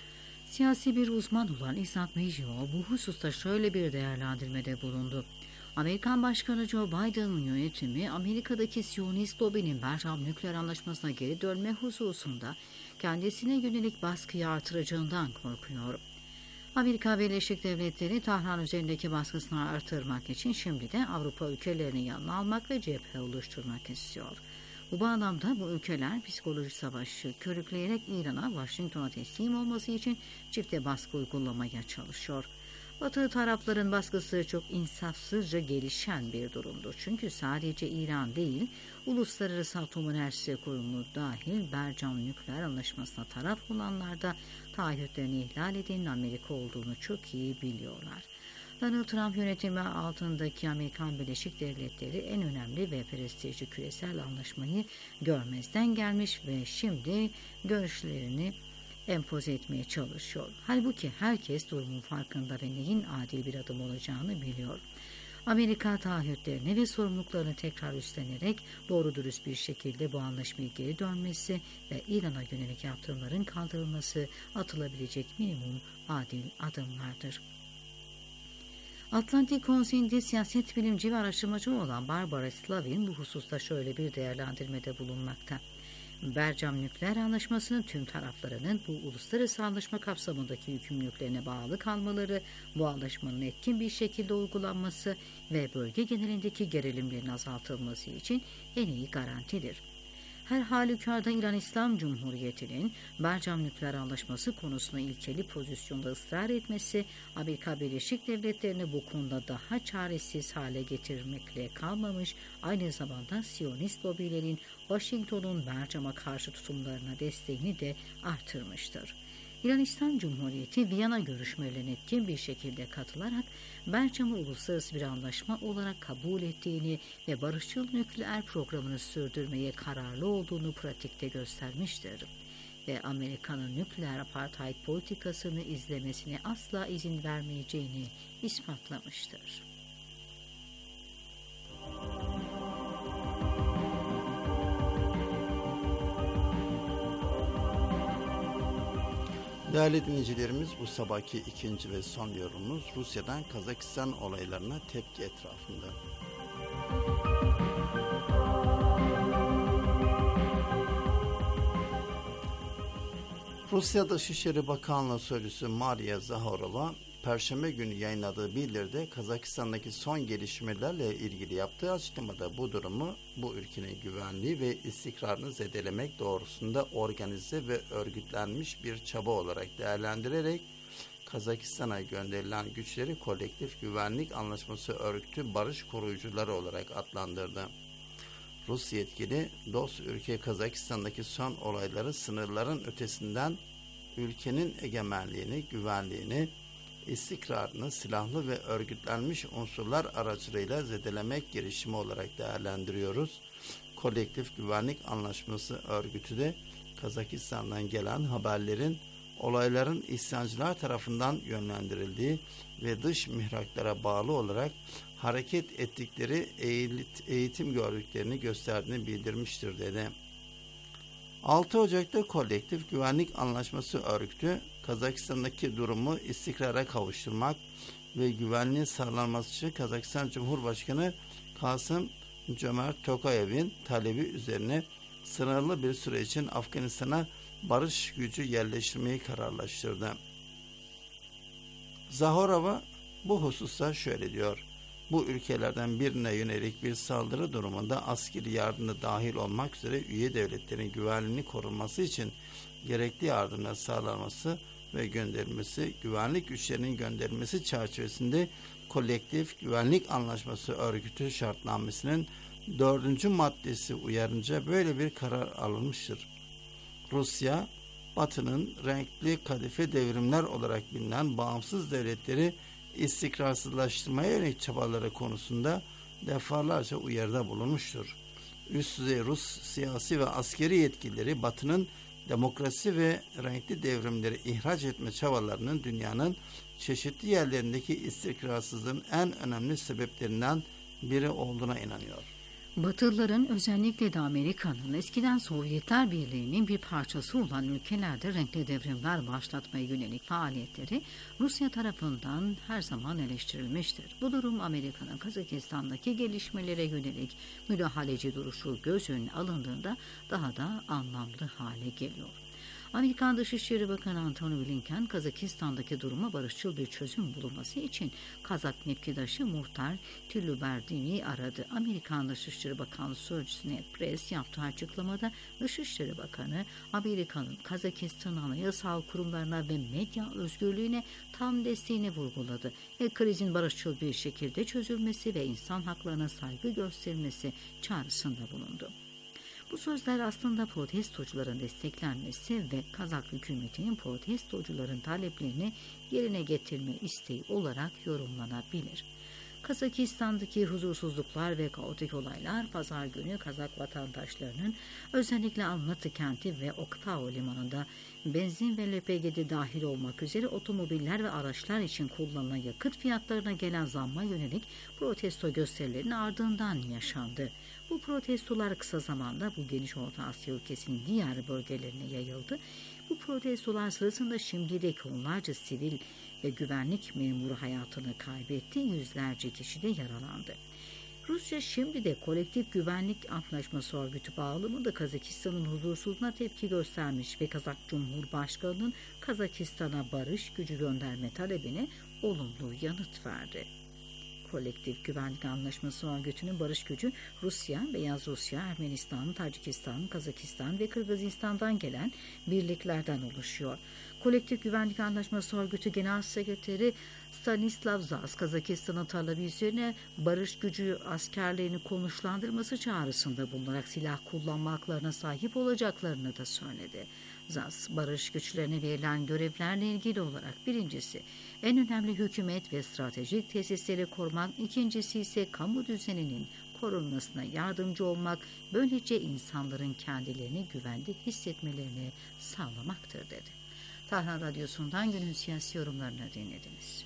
Siyasi bir uzman olan İshak Mejio bu hususta şöyle bir değerlendirmede bulundu. Amerikan Başkanı Joe Biden'ın yönetimi Amerika'daki Siyonist lobinin Bercam Nükleer Anlaşması'na geri dönme hususunda kendisine yönelik baskıyı artıracağından korkuyor. Amerika Birleşik Devletleri Tahran üzerindeki baskısını artırmak için şimdi de Avrupa ülkelerini yanına almak ve cephe oluşturmak istiyor. Bu bağlamda bu ülkeler psikolojik savaşı körükleyerek İran'a, Washington'a teslim olması için çifte baskı uygulamaya çalışıyor. Batı tarafların baskısı çok insafsızca gelişen bir durumdur. Çünkü sadece İran değil, Uluslararası Atom Enerjisi Kurumu dahil Bercam Nükleer Anlaşması'na taraf olanlar da taahhütlerini ihlal edenin Amerika olduğunu çok iyi biliyorlar. Donald Trump yönetimi altındaki Amerikan Birleşik Devletleri en önemli ve prestijli küresel anlaşmayı görmezden gelmiş ve şimdi görüşlerini empoze etmeye çalışıyor. Halbuki herkes durumun farkında ve neyin adil bir adım olacağını biliyor. Amerika taahhütlerini ve sorumluluklarını tekrar üstlenerek doğru dürüst bir şekilde bu anlaşmayı geri dönmesi ve İran'a yönelik yaptırımların kaldırılması atılabilecek minimum adil adımlardır. Atlantik Konseyi'nde siyaset bilimci ve araştırmacı olan Barbara Slavin bu hususta şöyle bir değerlendirmede bulunmakta. Bercam Nükleer Anlaşması'nın tüm taraflarının bu uluslararası anlaşma kapsamındaki yükümlülüklerine bağlı kalmaları, bu anlaşmanın etkin bir şekilde uygulanması ve bölge genelindeki gerilimlerin azaltılması için en iyi garantidir. Her halükarda İran İslam Cumhuriyeti'nin Bercam Nükleer Anlaşması konusunda ilkeli pozisyonda ısrar etmesi, Amerika Birleşik Devletleri'ni bu konuda daha çaresiz hale getirmekle kalmamış, aynı zamanda Siyonist lobilerin Washington'un Bercam'a karşı tutumlarına desteğini de artırmıştır. İran İslam Cumhuriyeti Viyana görüşmelerine etkin bir şekilde katılarak Berçam'ı uluslararası bir anlaşma olarak kabul ettiğini ve barışçıl nükleer programını sürdürmeye kararlı olduğunu pratikte göstermiştir ve Amerika'nın nükleer apartheid politikasını izlemesine asla izin vermeyeceğini ispatlamıştır. Değerli dinleyicilerimiz, bu sabahki ikinci ve son yorumumuz Rusya'dan Kazakistan olaylarına tepki etrafında. Rusya Dışişleri Bakanlığı Sözcüsü Maria Zakharova, Perşembe günü yayınladığı bildiride Kazakistan'daki son gelişmelerle ilgili yaptığı açıklamada bu durumu bu ülkenin güvenliği ve istikrarını zedelemek doğrusunda organize ve örgütlenmiş bir çaba olarak değerlendirerek Kazakistan'a gönderilen güçleri Kolektif Güvenlik Anlaşması Örgütü barış koruyucuları olarak adlandırdı. Rus yetkili, dost ülke Kazakistan'daki son olayları sınırların ötesinden ülkenin egemenliğini, güvenliğini, istikrarını silahlı ve örgütlenmiş unsurlar aracılığıyla zedelemek girişimi olarak değerlendiriyoruz. Kolektif Güvenlik Anlaşması Örgütü de Kazakistan'dan gelen haberlerin olayların isyancılar tarafından yönlendirildiği ve dış mihraklara bağlı olarak hareket ettikleri eğitim gördüklerini gösterdiğini bildirmiştir dedi. 6 Ocak'ta Kolektif Güvenlik Anlaşması Örgütü, Kazakistan'daki durumu istikrara kavuşturmak ve güvenliğin sağlanması için Kazakistan Cumhurbaşkanı Kasım-Jomart Tokayev'in talebi üzerine sınırlı bir süre için Afganistan'a barış gücü yerleştirmeyi kararlaştırdı. Zakharova bu hususta şöyle diyor: bu ülkelerden birine yönelik bir saldırı durumunda askeri yardımda dahil olmak üzere üye devletlerin güvenliğini korunması için gerekli yardımlar sağlanması ve gönderilmesi, güvenlik güçlerinin gönderilmesi çerçevesinde Kolektif Güvenlik Anlaşması Örgütü şartnamesinin 4. maddesi uyarınca böyle bir karar alınmıştır. Rusya, Batı'nın renkli kadife devrimler olarak bilinen bağımsız devletleri istikrarsızlaştırmaya yönelik çabaları konusunda defalarca uyarıda bulunmuştur. Üst düzey Rus siyasi ve askeri yetkilileri Batı'nın demokrasi ve renkli devrimleri ihraç etme çabalarının dünyanın çeşitli yerlerindeki istikrarsızlığın en önemli sebeplerinden biri olduğuna inanıyor. Batılıların, özellikle de Amerika'nın eskiden Sovyetler Birliği'nin bir parçası olan ülkelerde renkli devrimler başlatmaya yönelik faaliyetleri Rusya tarafından her zaman eleştirilmiştir. Bu durum Amerika'nın Kazakistan'daki gelişmelere yönelik müdahaleci duruşu göz önüne alındığında daha da anlamlı hale geliyor. Amerikan Dışişleri Bakanı Antony Blinken, Kazakistan'daki duruma barışçıl bir çözüm bulunması için Kazak mevkidaşı Muhtar Tiluberdin'i aradı. Amerikan Dışişleri Bakanlığı Sözcüsü Ned Price yaptığı açıklamada Dışişleri Bakanı, Amerika'nın Kazakistan anayasal kurumlarına ve medya özgürlüğüne tam desteğini vurguladı ve krizin barışçıl bir şekilde çözülmesi ve insan haklarına saygı gösterilmesi çağrısında bulundu. Bu sözler aslında protestocuların desteklenmesi ve Kazak hükümetinin protestocuların taleplerini yerine getirme isteği olarak yorumlanabilir. Kazakistan'daki huzursuzluklar ve kaotik olaylar pazar günü Kazak vatandaşlarının özellikle Almatı kenti ve Oktao limanında benzin ve LPG'de dahil olmak üzere otomobiller ve araçlar için kullanılan yakıt fiyatlarına gelen zamma yönelik protesto gösterilerinin ardından yaşandı. Bu protestolar kısa zamanda bu geniş Orta Asya ülkesinin diğer bölgelerine yayıldı. Bu protestolar sırasında şimdilik onlarca sivil ve güvenlik memuru hayatını kaybetti, yüzlerce kişi de yaralandı. Rusya şimdi de Kolektif Güvenlik Anlaşması Örgütü bağlamında Kazakistan'ın huzursuzluğuna tepki göstermiş ve Kazak Cumhurbaşkanı'nın Kazakistan'a barış gücü gönderme talebine olumlu yanıt verdi. Kolektif Güvenlik Anlaşması Örgütü'nün barış gücü Rusya, Beyaz Rusya, Ermenistan, Tacikistan, Kazakistan ve Kırgızistan'dan gelen birliklerden oluşuyor. Kolektif Güvenlik Anlaşması Örgütü Genel Sekreteri Stanislav Zaz, Kazakistan'ın talebi üzerine barış gücü askerlerini konuşlandırması çağrısında bulunarak silah kullanma haklarına sahip olacaklarını da söyledi. ZAS, barış güçlerine verilen görevlerle ilgili olarak birincisi, en önemli hükümet ve stratejik tesisleri korumak, ikincisi ise kamu düzeninin korunmasına yardımcı olmak, böylece insanların kendilerini güvende hissetmelerini sağlamaktır dedi. Tahran Radyosu'ndan günün siyasi yorumlarını dinlediniz.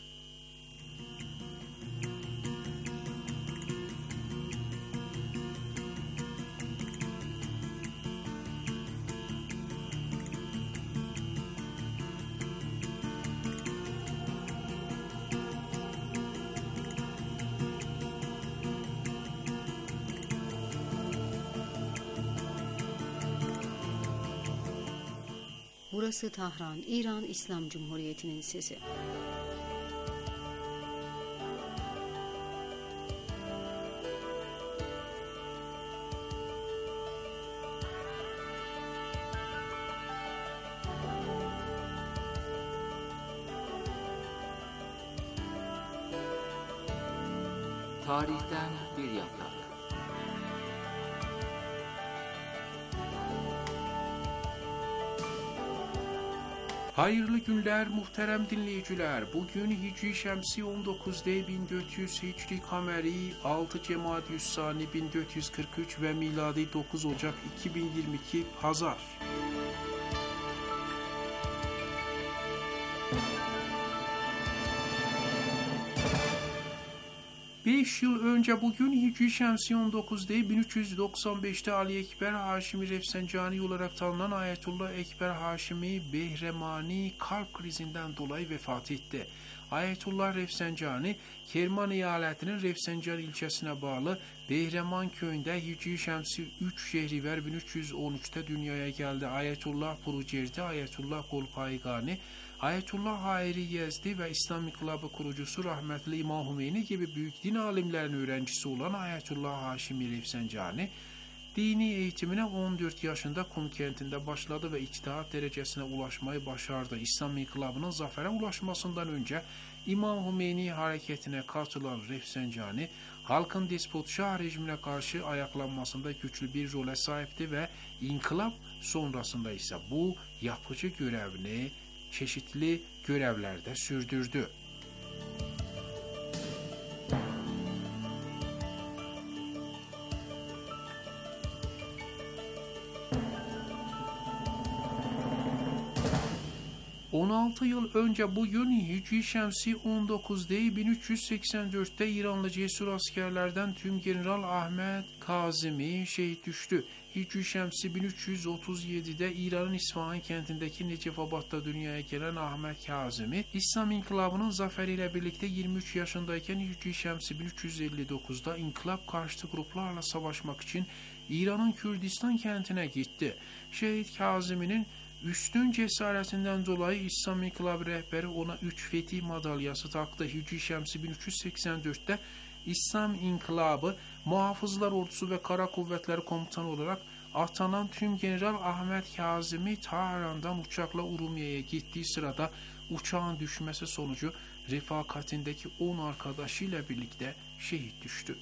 Burası Tahran, İran İslam Cumhuriyeti'nin sesi. Tarihten bir yaprak. Hayırlı günler muhterem dinleyiciler. Bugün Hicri Şemsi 19'de 1400 Hicri Kameri 6 Cemaadü's-Sani 1443 ve miladi 9 Ocak 2022 Pazar. Beş yıl önce bugün Hicri Şemsi 19'da 1395'te Ali Ekber Haşimi Refsencani olarak tanınan Ayetullah Ekber Haşimi Behremani kalp krizinden dolayı vefat etti. Ayetullah Refsencani, Kerman eyaletinin Refsencan ilçesine bağlı Behreman köyünde Hicri Şemsi 3 Şehriver 1313'te dünyaya geldi. Ayetullah Purucerdi, Ayetullah Golpaygani, Ayetullah Hayri Yezdi ve İslam İnkılabı kurucusu rahmetli İmam Hümeyni gibi büyük din alimlerinin öğrencisi olan Ayetullah Haşimi Refsencani, dini eğitimine 14 yaşında Kum kentinde başladı ve içtihat derecesine ulaşmayı başardı. İslam İnkılabı'nın zafere ulaşmasından önce İmam Hümeyni hareketine katılan Refsencani, halkın despot şah rejimine karşı ayaklanmasında güçlü bir role sahipti ve inkılap sonrasında ise bu yapıcı görevini çeşitli görevlerde sürdürdü. ...16 yıl önce bugün Hicri Şemsi 19'da 1384'te İranlı cesur askerlerden Tümgeneral Ahmet Kazimi şehit düştü. Hicri Şemsi 1337'de İran'ın İsfahan kentindeki Necefabad'da dünyaya gelen Ahmet Kazimi, İslam İnkılabı'nın zaferiyle birlikte 23 yaşındayken Hicri Şemsi 1359'da inkılap karşıtı gruplarla savaşmak için İran'ın Kürdistan kentine gitti. Şehit Kazimi'nin üstün cesaretinden dolayı İslam İnkılabı rehberi ona 3 fetih madalyası taktı. Hicri Şemsi 1384'te İslam İnkılabı Muhafızlar Ordusu ve Kara Kuvvetleri Komutanı olarak atanan Tümgeneral Ahmet Kazimi Tahran'dan uçakla Urumiye'ye gittiği sırada uçağın düşmesi sonucu refakatindeki 10 arkadaşıyla birlikte şehit düştü.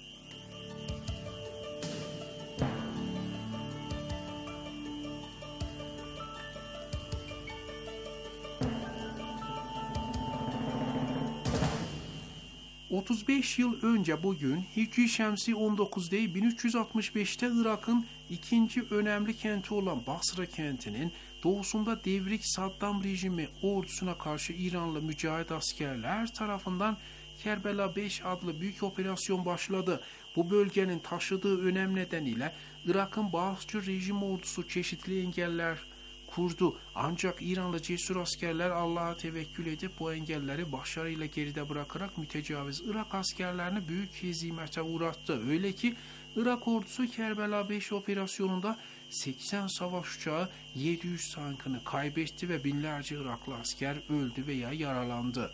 ...35 yıl önce bugün Hicri Şemsi 19'da 1365'te Irak'ın ikinci önemli kenti olan Basra kentinin doğusunda devrik Saddam rejimi ordusuna karşı İranlı mücahit askerler tarafından Kerbela 5 adlı büyük operasyon başladı. Bu bölgenin taşıdığı önem nedeniyle Irak'ın bağımsızcı rejim ordusu çeşitli engeller kurdu. Ancak İranlı cesur askerler Allah'a tevekkül edip bu engelleri başarıyla geride bırakarak mütecaviz Irak askerlerini büyük hezimete uğrattı. Öyle ki Irak ordusu Kerbela 5 operasyonunda 80 savaş uçağı 700 tankını kaybetti ve binlerce Iraklı asker öldü veya yaralandı.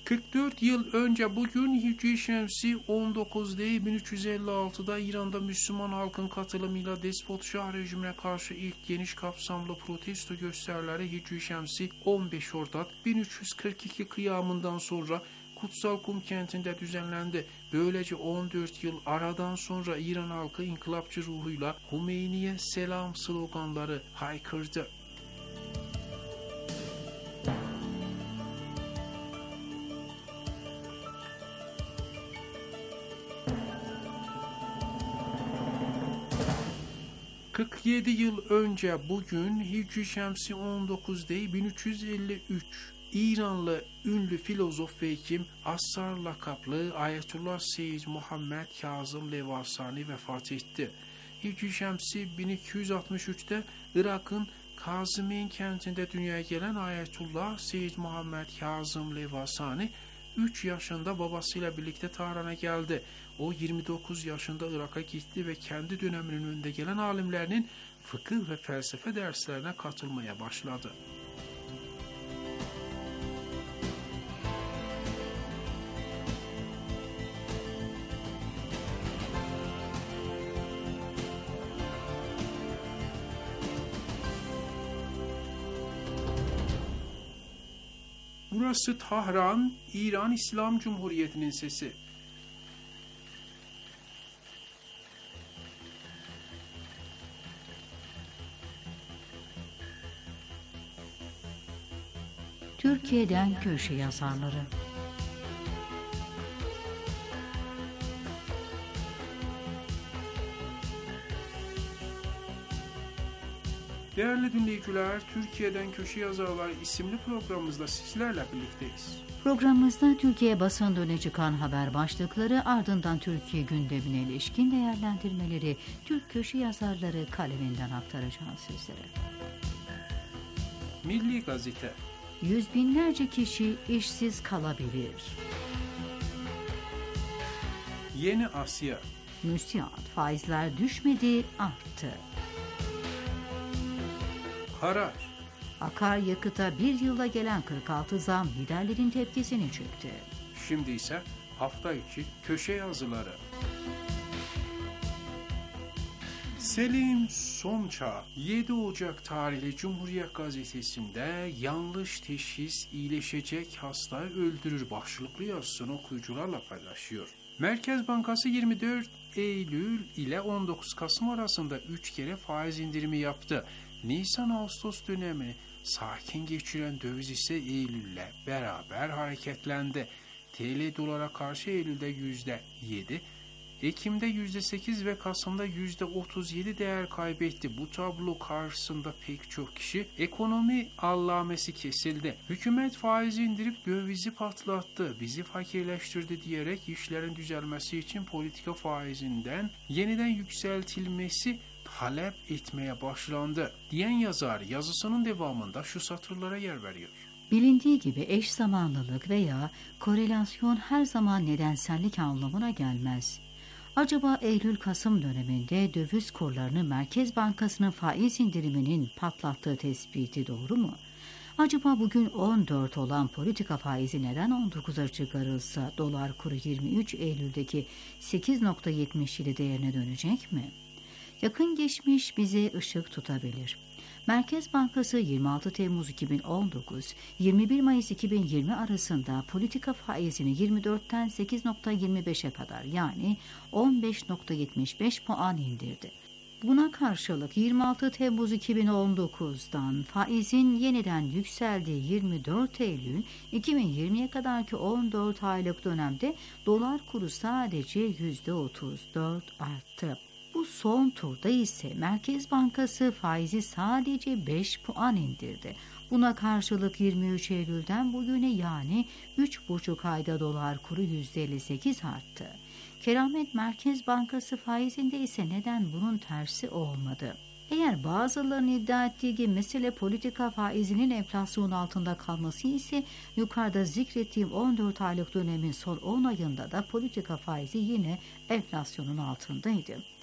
44 yıl önce bugün Hicri Şemsi 19 değil 1356'da İran'da Müslüman halkın katılımıyla despot Şah rejimine karşı ilk geniş kapsamlı protesto gösterileri Hicri Şemsi 15 Şubat 1342 kıyamından sonra Kutsal Kum kentinde düzenlendi. Böylece 14 yıl aradan sonra İran halkı inkılapçı ruhuyla Hümeyni'ye selam sloganları haykırdı. ...47 yıl önce bugün Hicri Şemsi 19 değil 1353... İranlı ünlü filozof ve hekim Assar lakaplı Ayetullah Seyyid Muhammed Kazım Levasani vefat etti. Hicri Şemsi 1263'te Irak'ın Kazımeyn kentinde dünyaya gelen Ayetullah Seyyid Muhammed Kazım Levasani 3 yaşında babasıyla birlikte Tahran'a geldi. O 29 yaşında Irak'a gitti ve kendi döneminin önde gelen alimlerinin fıkıh ve felsefe derslerine katılmaya başladı. Burası Tahran, İran İslam Cumhuriyeti'nin sesi. Türkiye'den köşe yazarları. Değerli dinleyiciler, Türkiye'den Köşe Yazarlar isimli programımızda sizlerle birlikteyiz. Programımızda Türkiye basında öne çıkan haber başlıkları, ardından Türkiye gündemine ilişkin değerlendirmeleri Türk köşe yazarları kaleminden aktaracağız sizlere. Milli Gazete. Yüz binlerce kişi işsiz kalabilir. Yeni Asya. Müsiat, faizler düşmedi, arttı. Karar. Akaryakıta bir yılda gelen 46 zam liderlerin tepkisini çekti. Şimdi ise hafta içi köşe yazıları. Selim Sonçağ 7 Ocak tarihli Cumhuriyet Gazetesi'nde yanlış teşhis iyileşecek hasta öldürür başlıklı yazısını okuyucularla paylaşıyor. Merkez Bankası 24 Eylül ile 19 Kasım arasında 3 kere faiz indirimi yaptı. Nisan-Ağustos dönemi sakin geçiren döviz ise Eylül'le beraber hareketlendi. TL dolara karşı Eylül'de %7, Ekim'de %8 ve Kasım'da %37 değer kaybetti. Bu tablo karşısında pek çok kişi ekonomi allamesi kesildi. Hükümet faizi indirip dövizi patlattı, bizi fakirleştirdi diyerek işlerin düzelmesi için politika faizinden yeniden yükseltilmesi talep etmeye başlandı diyen yazar yazısının devamında şu satırlara yer veriyor. Bilindiği gibi eş zamanlılık veya korelasyon her zaman nedensellik anlamına gelmez. Acaba Eylül-Kasım döneminde döviz kurlarını Merkez Bankası'nın faiz indiriminin patlattığı tespiti doğru mu? Acaba bugün 14 olan politika faizi neden 19'a çıkarılsa dolar kuru 23 Eylül'deki 8.77 değerine dönecek mi? Yakın geçmiş bize ışık tutabilir. Merkez Bankası 26 Temmuz 2019, 21 Mayıs 2020 arasında politika faizini 24'ten 8.25'e kadar yani 15.75 puan indirdi. Buna karşılık 26 Temmuz 2019'dan faizin yeniden yükseldiği 24 Eylül 2020'ye kadarki 14 aylık dönemde dolar kuru sadece %34 arttı. Bu son turda ise Merkez Bankası faizi sadece 5 puan indirdi. Buna karşılık 23 Eylül'den bugüne yani 3,5 ayda dolar kuru %58 arttı. Keramet Merkez Bankası faizinde ise neden bunun tersi olmadı? Eğer bazılarının iddia ettiği gibi mesele politika faizinin enflasyon altında kalması ise yukarıda zikrettiğim 14 aylık dönemin son 10 ayında da politika faizi yine enflasyonun altındaydı.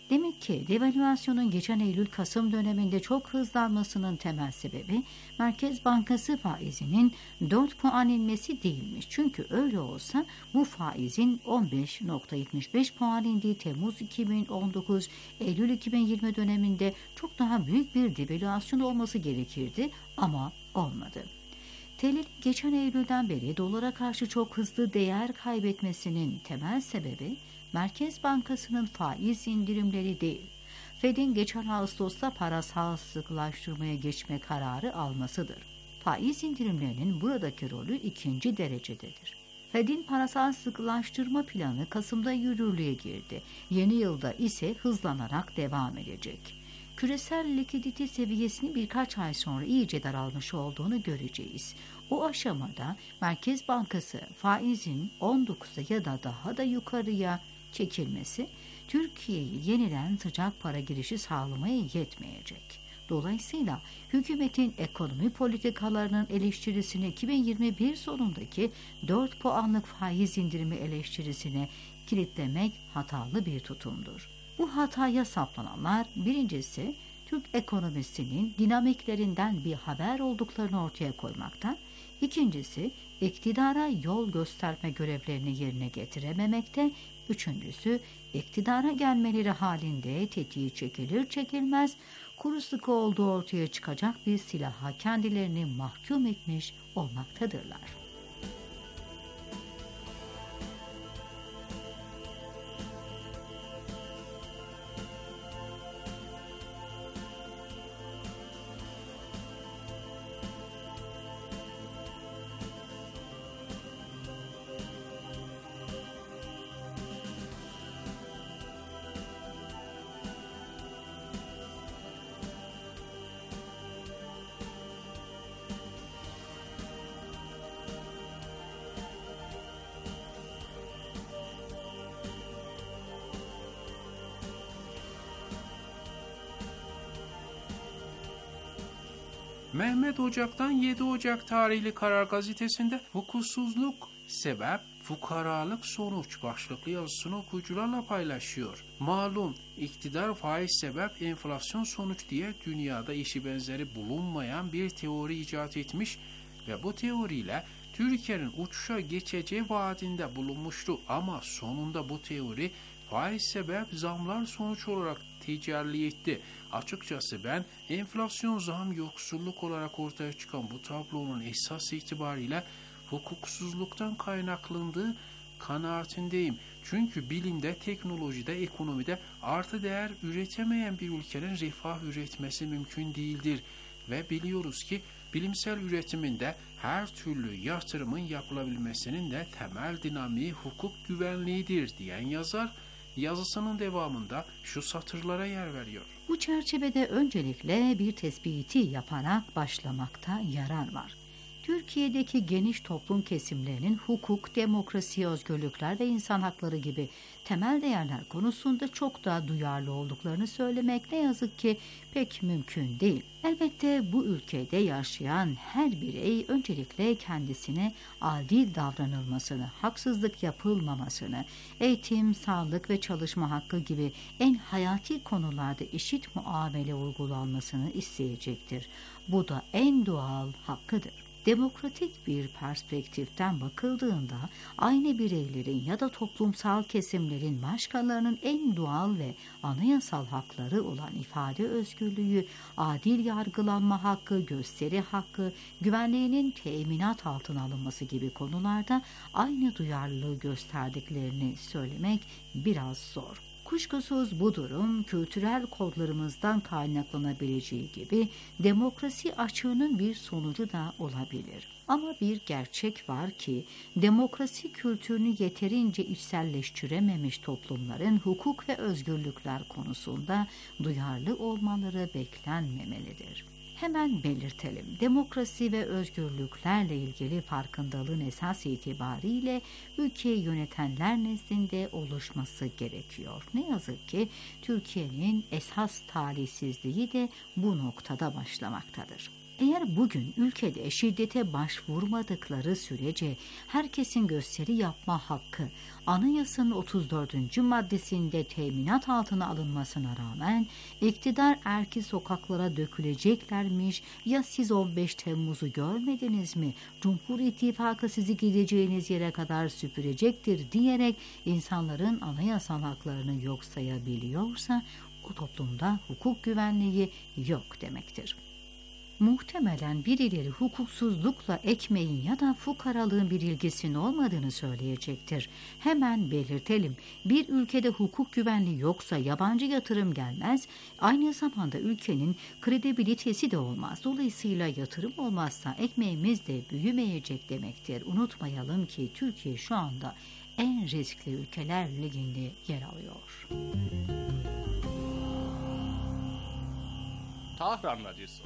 Demek ki devalüasyonun geçen Eylül-Kasım döneminde çok hızlanmasının temel sebebi Merkez Bankası faizinin 4 puan inmesi değilmiş. Çünkü öyle olsa bu faizin 15,75 puan indiği Temmuz 2019, Eylül 2020 döneminde çok daha büyük bir devalüasyon olması gerekirdi ama olmadı. TL'nin geçen Eylül'den beri dolara karşı çok hızlı değer kaybetmesinin temel sebebi Merkez Bankası'nın faiz indirimleri değil, Fed'in geçen Ağustos'ta parasal sıkılaştırmaya geçme kararı almasıdır. Faiz indirimlerinin buradaki rolü ikinci derecededir. Fed'in parasal sıkılaştırma planı Kasım'da yürürlüğe girdi. Yeni yılda ise hızlanarak devam edecek. Küresel likidite seviyesini birkaç ay sonra iyice daralmış olduğunu göreceğiz. O aşamada Merkez Bankası faizin 19'a ya da daha da yukarıya çekilmesi Türkiye'yi yeniden sıcak para girişi sağlamaya yetmeyecek. Dolayısıyla hükümetin ekonomi politikalarının eleştirisini 2021 sonundaki 4 puanlık faiz indirimi eleştirisine kilitlemek hatalı bir tutumdur. Bu hataya saplananlar birincisi Türk ekonomisinin dinamiklerinden bir haber olduklarını ortaya koymaktan, ikincisi iktidara yol gösterme görevlerini yerine getirememekte, üçüncüsü iktidara gelmeleri halinde tetiği çekilir çekilmez kuru sıkı olduğu ortaya çıkacak bir silaha kendilerini mahkum etmiş olmaktadırlar. Mehmet Ocak'tan 7 Ocak tarihli Karar Gazetesi'nde hukuksuzluk sebep, fukaralık sonuç başlıklı yazısını okuyucularla paylaşıyor. Malum iktidar faiz sebep, enflasyon sonuç diye dünyada eşi benzeri bulunmayan bir teori icat etmiş ve bu teoriyle Türkiye'nin uçuşa geçeceği vaadinde bulunmuştu ama sonunda bu teori faiz sebep, zamlar sonuç olarak tecelli etti. Açıkçası ben enflasyon, zam, yoksulluk olarak ortaya çıkan bu tablonun esas itibariyle hukuksuzluktan kaynaklandığı kanaatindeyim. Çünkü bilimde, teknolojide, ekonomide artı değer üretemeyen bir ülkenin refah üretmesi mümkün değildir. Ve biliyoruz ki bilimsel üretiminde her türlü yatırımın yapılabilmesinin de temel dinamiği hukuk güvenliğidir diyen yazar, yazısının devamında şu satırlara yer veriyor. Bu çerçevede öncelikle bir tespiti yaparak başlamakta yarar var. Türkiye'deki geniş toplum kesimlerinin hukuk, demokrasi, özgürlükler ve insan hakları gibi temel değerler konusunda çok daha duyarlı olduklarını söylemek ne yazık ki pek mümkün değil. Elbette bu ülkede yaşayan her birey öncelikle kendisine adil davranılmasını, haksızlık yapılmamasını, eğitim, sağlık ve çalışma hakkı gibi en hayati konularda eşit muamele uygulanmasını isteyecektir. Bu da en doğal hakkıdır. Demokratik bir perspektiften bakıldığında aynı bireylerin ya da toplumsal kesimlerin başkalarının en doğal ve anayasal hakları olan ifade özgürlüğü, adil yargılanma hakkı, gösteri hakkı, güvenliğinin teminat altına alınması gibi konularda aynı duyarlılığı gösterdiklerini söylemek biraz zor. Kuşkusuz bu durum kültürel kodlarımızdan kaynaklanabileceği gibi demokrasi açığının bir sonucu da olabilir. Ama bir gerçek var ki demokrasi kültürünü yeterince içselleştirememiş toplumların hukuk ve özgürlükler konusunda duyarlı olmaları beklenmemelidir. Hemen belirtelim. Demokrasi ve özgürlüklerle ilgili farkındalığın esas itibariyle ülkeyi yönetenler nezdinde oluşması gerekiyor. Ne yazık ki Türkiye'nin esas talihsizliği de bu noktada başlamaktadır. Eğer bugün ülkede şiddete başvurmadıkları sürece herkesin gösteri yapma hakkı anayasanın 34. maddesinde teminat altına alınmasına rağmen iktidar erki sokaklara döküleceklermiş, ya siz 15 Temmuz'u görmediniz mi? Cumhur İttifakı sizi gideceğiniz yere kadar süpürecektir diyerek insanların anayasal haklarını yok sayabiliyorsa o toplumda hukuk güvenliği yok demektir. Muhtemelen birileri hukuksuzlukla ekmeğin ya da fukaralığın bir ilgisinin olmadığını söyleyecektir. Hemen belirtelim, bir ülkede hukuk güvenliği yoksa yabancı yatırım gelmez, aynı zamanda ülkenin kredibilitesi de olmaz. Dolayısıyla yatırım olmazsa ekmeğimiz de büyümeyecek demektir. Unutmayalım ki Türkiye şu anda en riskli ülkeler liginde yer alıyor. Tahran Radyosu.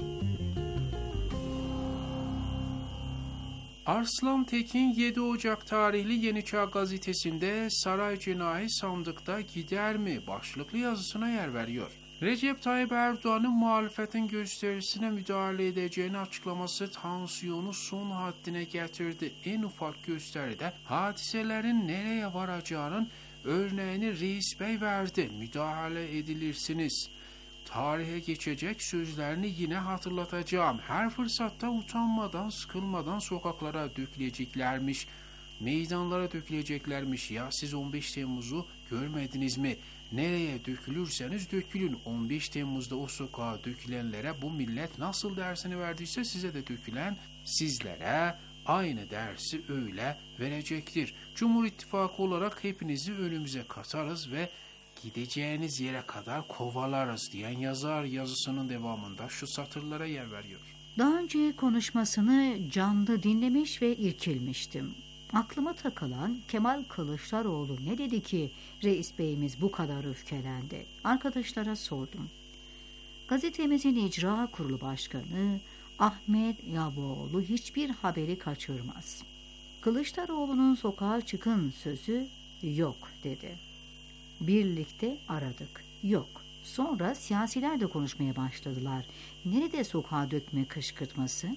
Arslan Tekin 7 Ocak tarihli Yeni Çağ gazetesinde Saray Cenahı sandıkta gider mi başlıklı yazısına yer veriyor. Recep Tayyip Erdoğan'ın muhalefetin gösterisine müdahale edeceğini açıklaması tansiyonu son haddine getirdi. En ufak gösteride hadiselerin nereye varacağının örneğini Reis Bey verdi. Müdahale edilirsiniz. Tarihe geçecek sözlerini yine hatırlatacağım. Her fırsatta utanmadan, sıkılmadan sokaklara döküleceklermiş, meydanlara döküleceklermiş. Ya siz 15 Temmuz'u görmediniz mi? Nereye dökülürseniz dökülün. 15 Temmuz'da o sokağa dökülenlere bu millet nasıl dersini verdiyse size de dökülen sizlere aynı dersi öyle verecektir. Cumhur İttifakı olarak hepinizi önümüze katarız ve gideceğiniz yere kadar kovalarız diyen yazar yazısının devamında şu satırlara yer veriyor. Daha önce konuşmasını canlı dinlemiş ve irkilmiştim. Aklıma takılan Kemal Kılıçdaroğlu ne dedi ki Reis Bey'imiz bu kadar öfkelendi? Arkadaşlara sordum. Gazetemizin icra kurulu başkanı Ahmet Yaboğlu hiçbir haberi kaçırmaz. Kılıçdaroğlu'nun sokağa çıkın sözü yok dedi. Birlikte aradık. Yok. Sonra siyasiler de konuşmaya başladılar. Nerede sokağa dökme kışkırtması?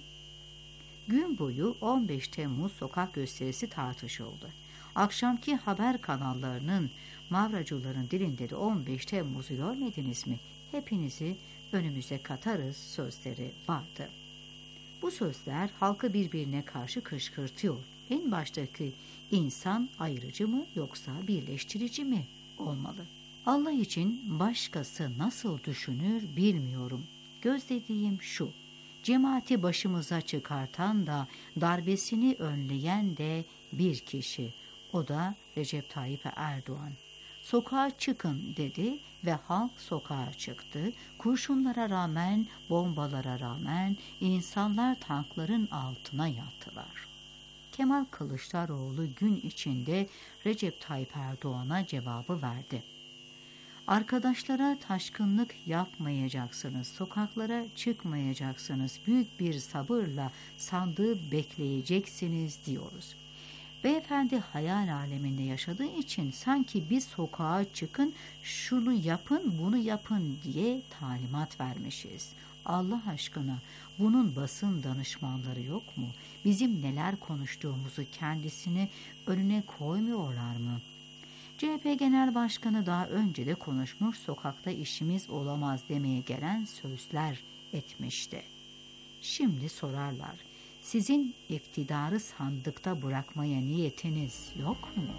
Gün boyu 15 Temmuz sokak gösterisi tartışıldı. Akşamki haber kanallarının, mavracıların dilinde de 15 Temmuz'u görmediniz mi? Hepinizi önümüze katarız sözleri vardı. Bu sözler halkı birbirine karşı kışkırtıyor. En baştaki insan ayrıcı mı yoksa birleştirici mi olmalı? Allah için başkası nasıl düşünür bilmiyorum. Gözlediğim şu: cemaati başımıza çıkartan da darbesini önleyen de bir kişi. O da Recep Tayyip Erdoğan. Sokağa çıkın dedi ve halk sokağa çıktı. Kurşunlara rağmen, bombalara rağmen insanlar tankların altına yattılar. Kemal Kılıçdaroğlu gün içinde Recep Tayyip Erdoğan'a cevabı verdi. Arkadaşlara taşkınlık yapmayacaksınız, sokaklara çıkmayacaksınız, büyük bir sabırla sandığı bekleyeceksiniz diyoruz. Beyefendi hayal aleminde yaşadığı için sanki bir sokağa çıkın, şunu yapın, bunu yapın diye talimat vermişiz. Allah aşkına bunun basın danışmanları yok mu? Bizim neler konuştuğumuzu kendisini önüne koymuyorlar mı? CHP Genel Başkanı daha önce de konuşmuş, sokakta işimiz olamaz demeye gelen sözler etmişti. Şimdi sorarlar, sizin iktidarı sandıkta bırakmaya niyetiniz yok mu?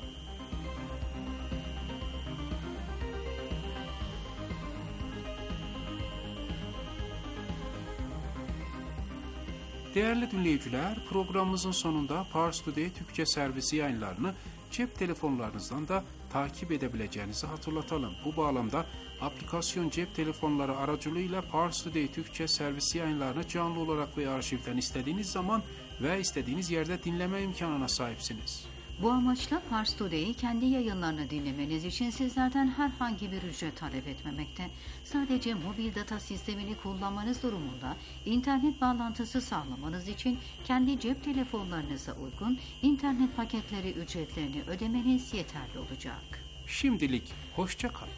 Değerli dinleyiciler, programımızın sonunda Pars Today Türkçe servisi yayınlarını cep telefonlarınızdan da takip edebileceğinizi hatırlatalım. Bu bağlamda aplikasyon cep telefonları aracılığıyla Pars Today Türkçe servisi yayınlarını canlı olarak ve arşivden istediğiniz zaman ve istediğiniz yerde dinleme imkanına sahipsiniz. Bu amaçla Pars Today'i kendi yayınlarını dinlemeniz için sizlerden herhangi bir ücret talep etmemekte. Sadece mobil data sistemini kullanmanız durumunda internet bağlantısı sağlamanız için kendi cep telefonlarınıza uygun internet paketleri ücretlerini ödemeniz yeterli olacak. Şimdilik hoşça kalın.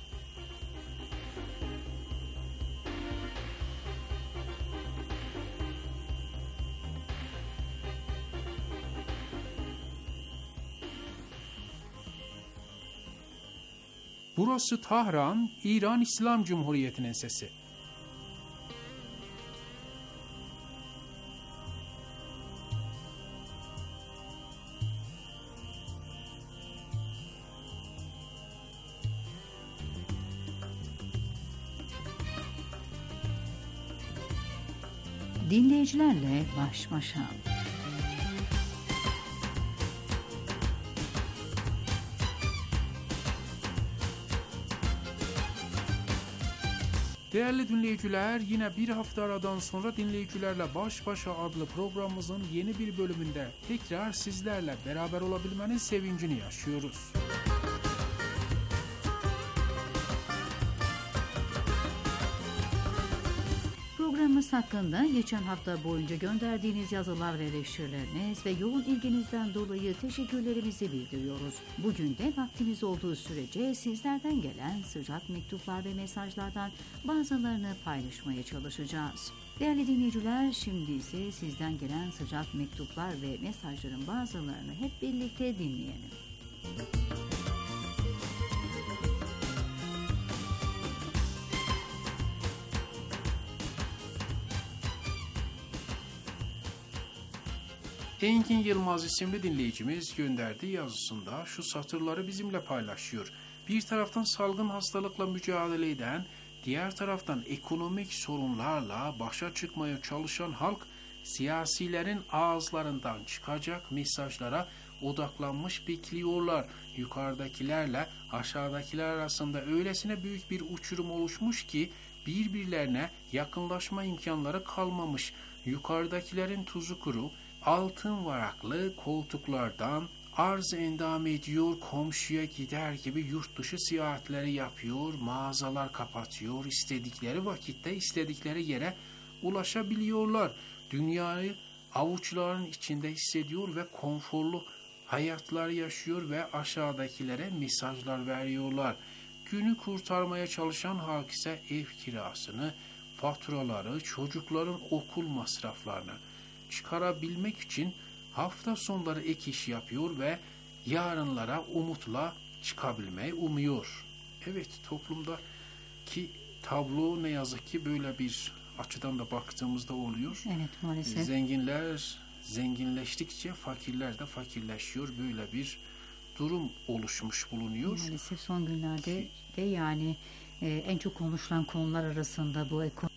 Burası Tahran, İran İslam Cumhuriyeti'nin sesi. Dinleyicilerle baş başa. Değerli dinleyiciler, yine bir hafta aradan sonra Dinleyicilerle Baş Başa adlı programımızın yeni bir bölümünde tekrar sizlerle beraber olabilmenin sevincini yaşıyoruz. Programımız hakkında geçen hafta boyunca gönderdiğiniz yazılar ve eleştirileriniz ve yoğun ilginizden dolayı teşekkürlerimizi bildiriyoruz. Bugün de vaktimiz olduğu sürece sizlerden gelen sıcak mektuplar ve mesajlardan bazılarını paylaşmaya çalışacağız. Değerli dinleyiciler, şimdi ise sizden gelen sıcak mektuplar ve mesajların bazılarını hep birlikte dinleyelim. Engin Yılmaz isimli dinleyicimiz gönderdiği yazısında şu satırları bizimle paylaşıyor. Bir taraftan salgın hastalıkla mücadele eden, diğer taraftan ekonomik sorunlarla başa çıkmaya çalışan halk, siyasilerin ağızlarından çıkacak mesajlara odaklanmış bekliyorlar. Yukarıdakilerle aşağıdakiler arasında öylesine büyük bir uçurum oluşmuş ki birbirlerine yakınlaşma imkanları kalmamış. Yukarıdakilerin tuzu kuru, altın varaklı koltuklardan arz endam ediyor, komşuya gider gibi yurt dışı seyahatleri yapıyor, mağazalar kapatıyor, istedikleri vakitte istedikleri yere ulaşabiliyorlar. Dünyayı avuçların içinde hissediyor ve konforlu hayatlar yaşıyor ve aşağıdakilere mesajlar veriyorlar. Günü kurtarmaya çalışan halk ise ev kirasını, faturaları, çocukların okul masraflarını çıkarabilmek için hafta sonları ek iş yapıyor ve yarınlara umutla çıkabilmeyi umuyor. Evet, toplumdaki tablo ne yazık ki böyle bir açıdan da baktığımızda oluyor. Evet, maalesef. Zenginler zenginleştikçe fakirler de fakirleşiyor. Böyle bir durum oluşmuş bulunuyor. Maalesef son günlerde de yani en çok konuşulan konular arasında bu ekonomi.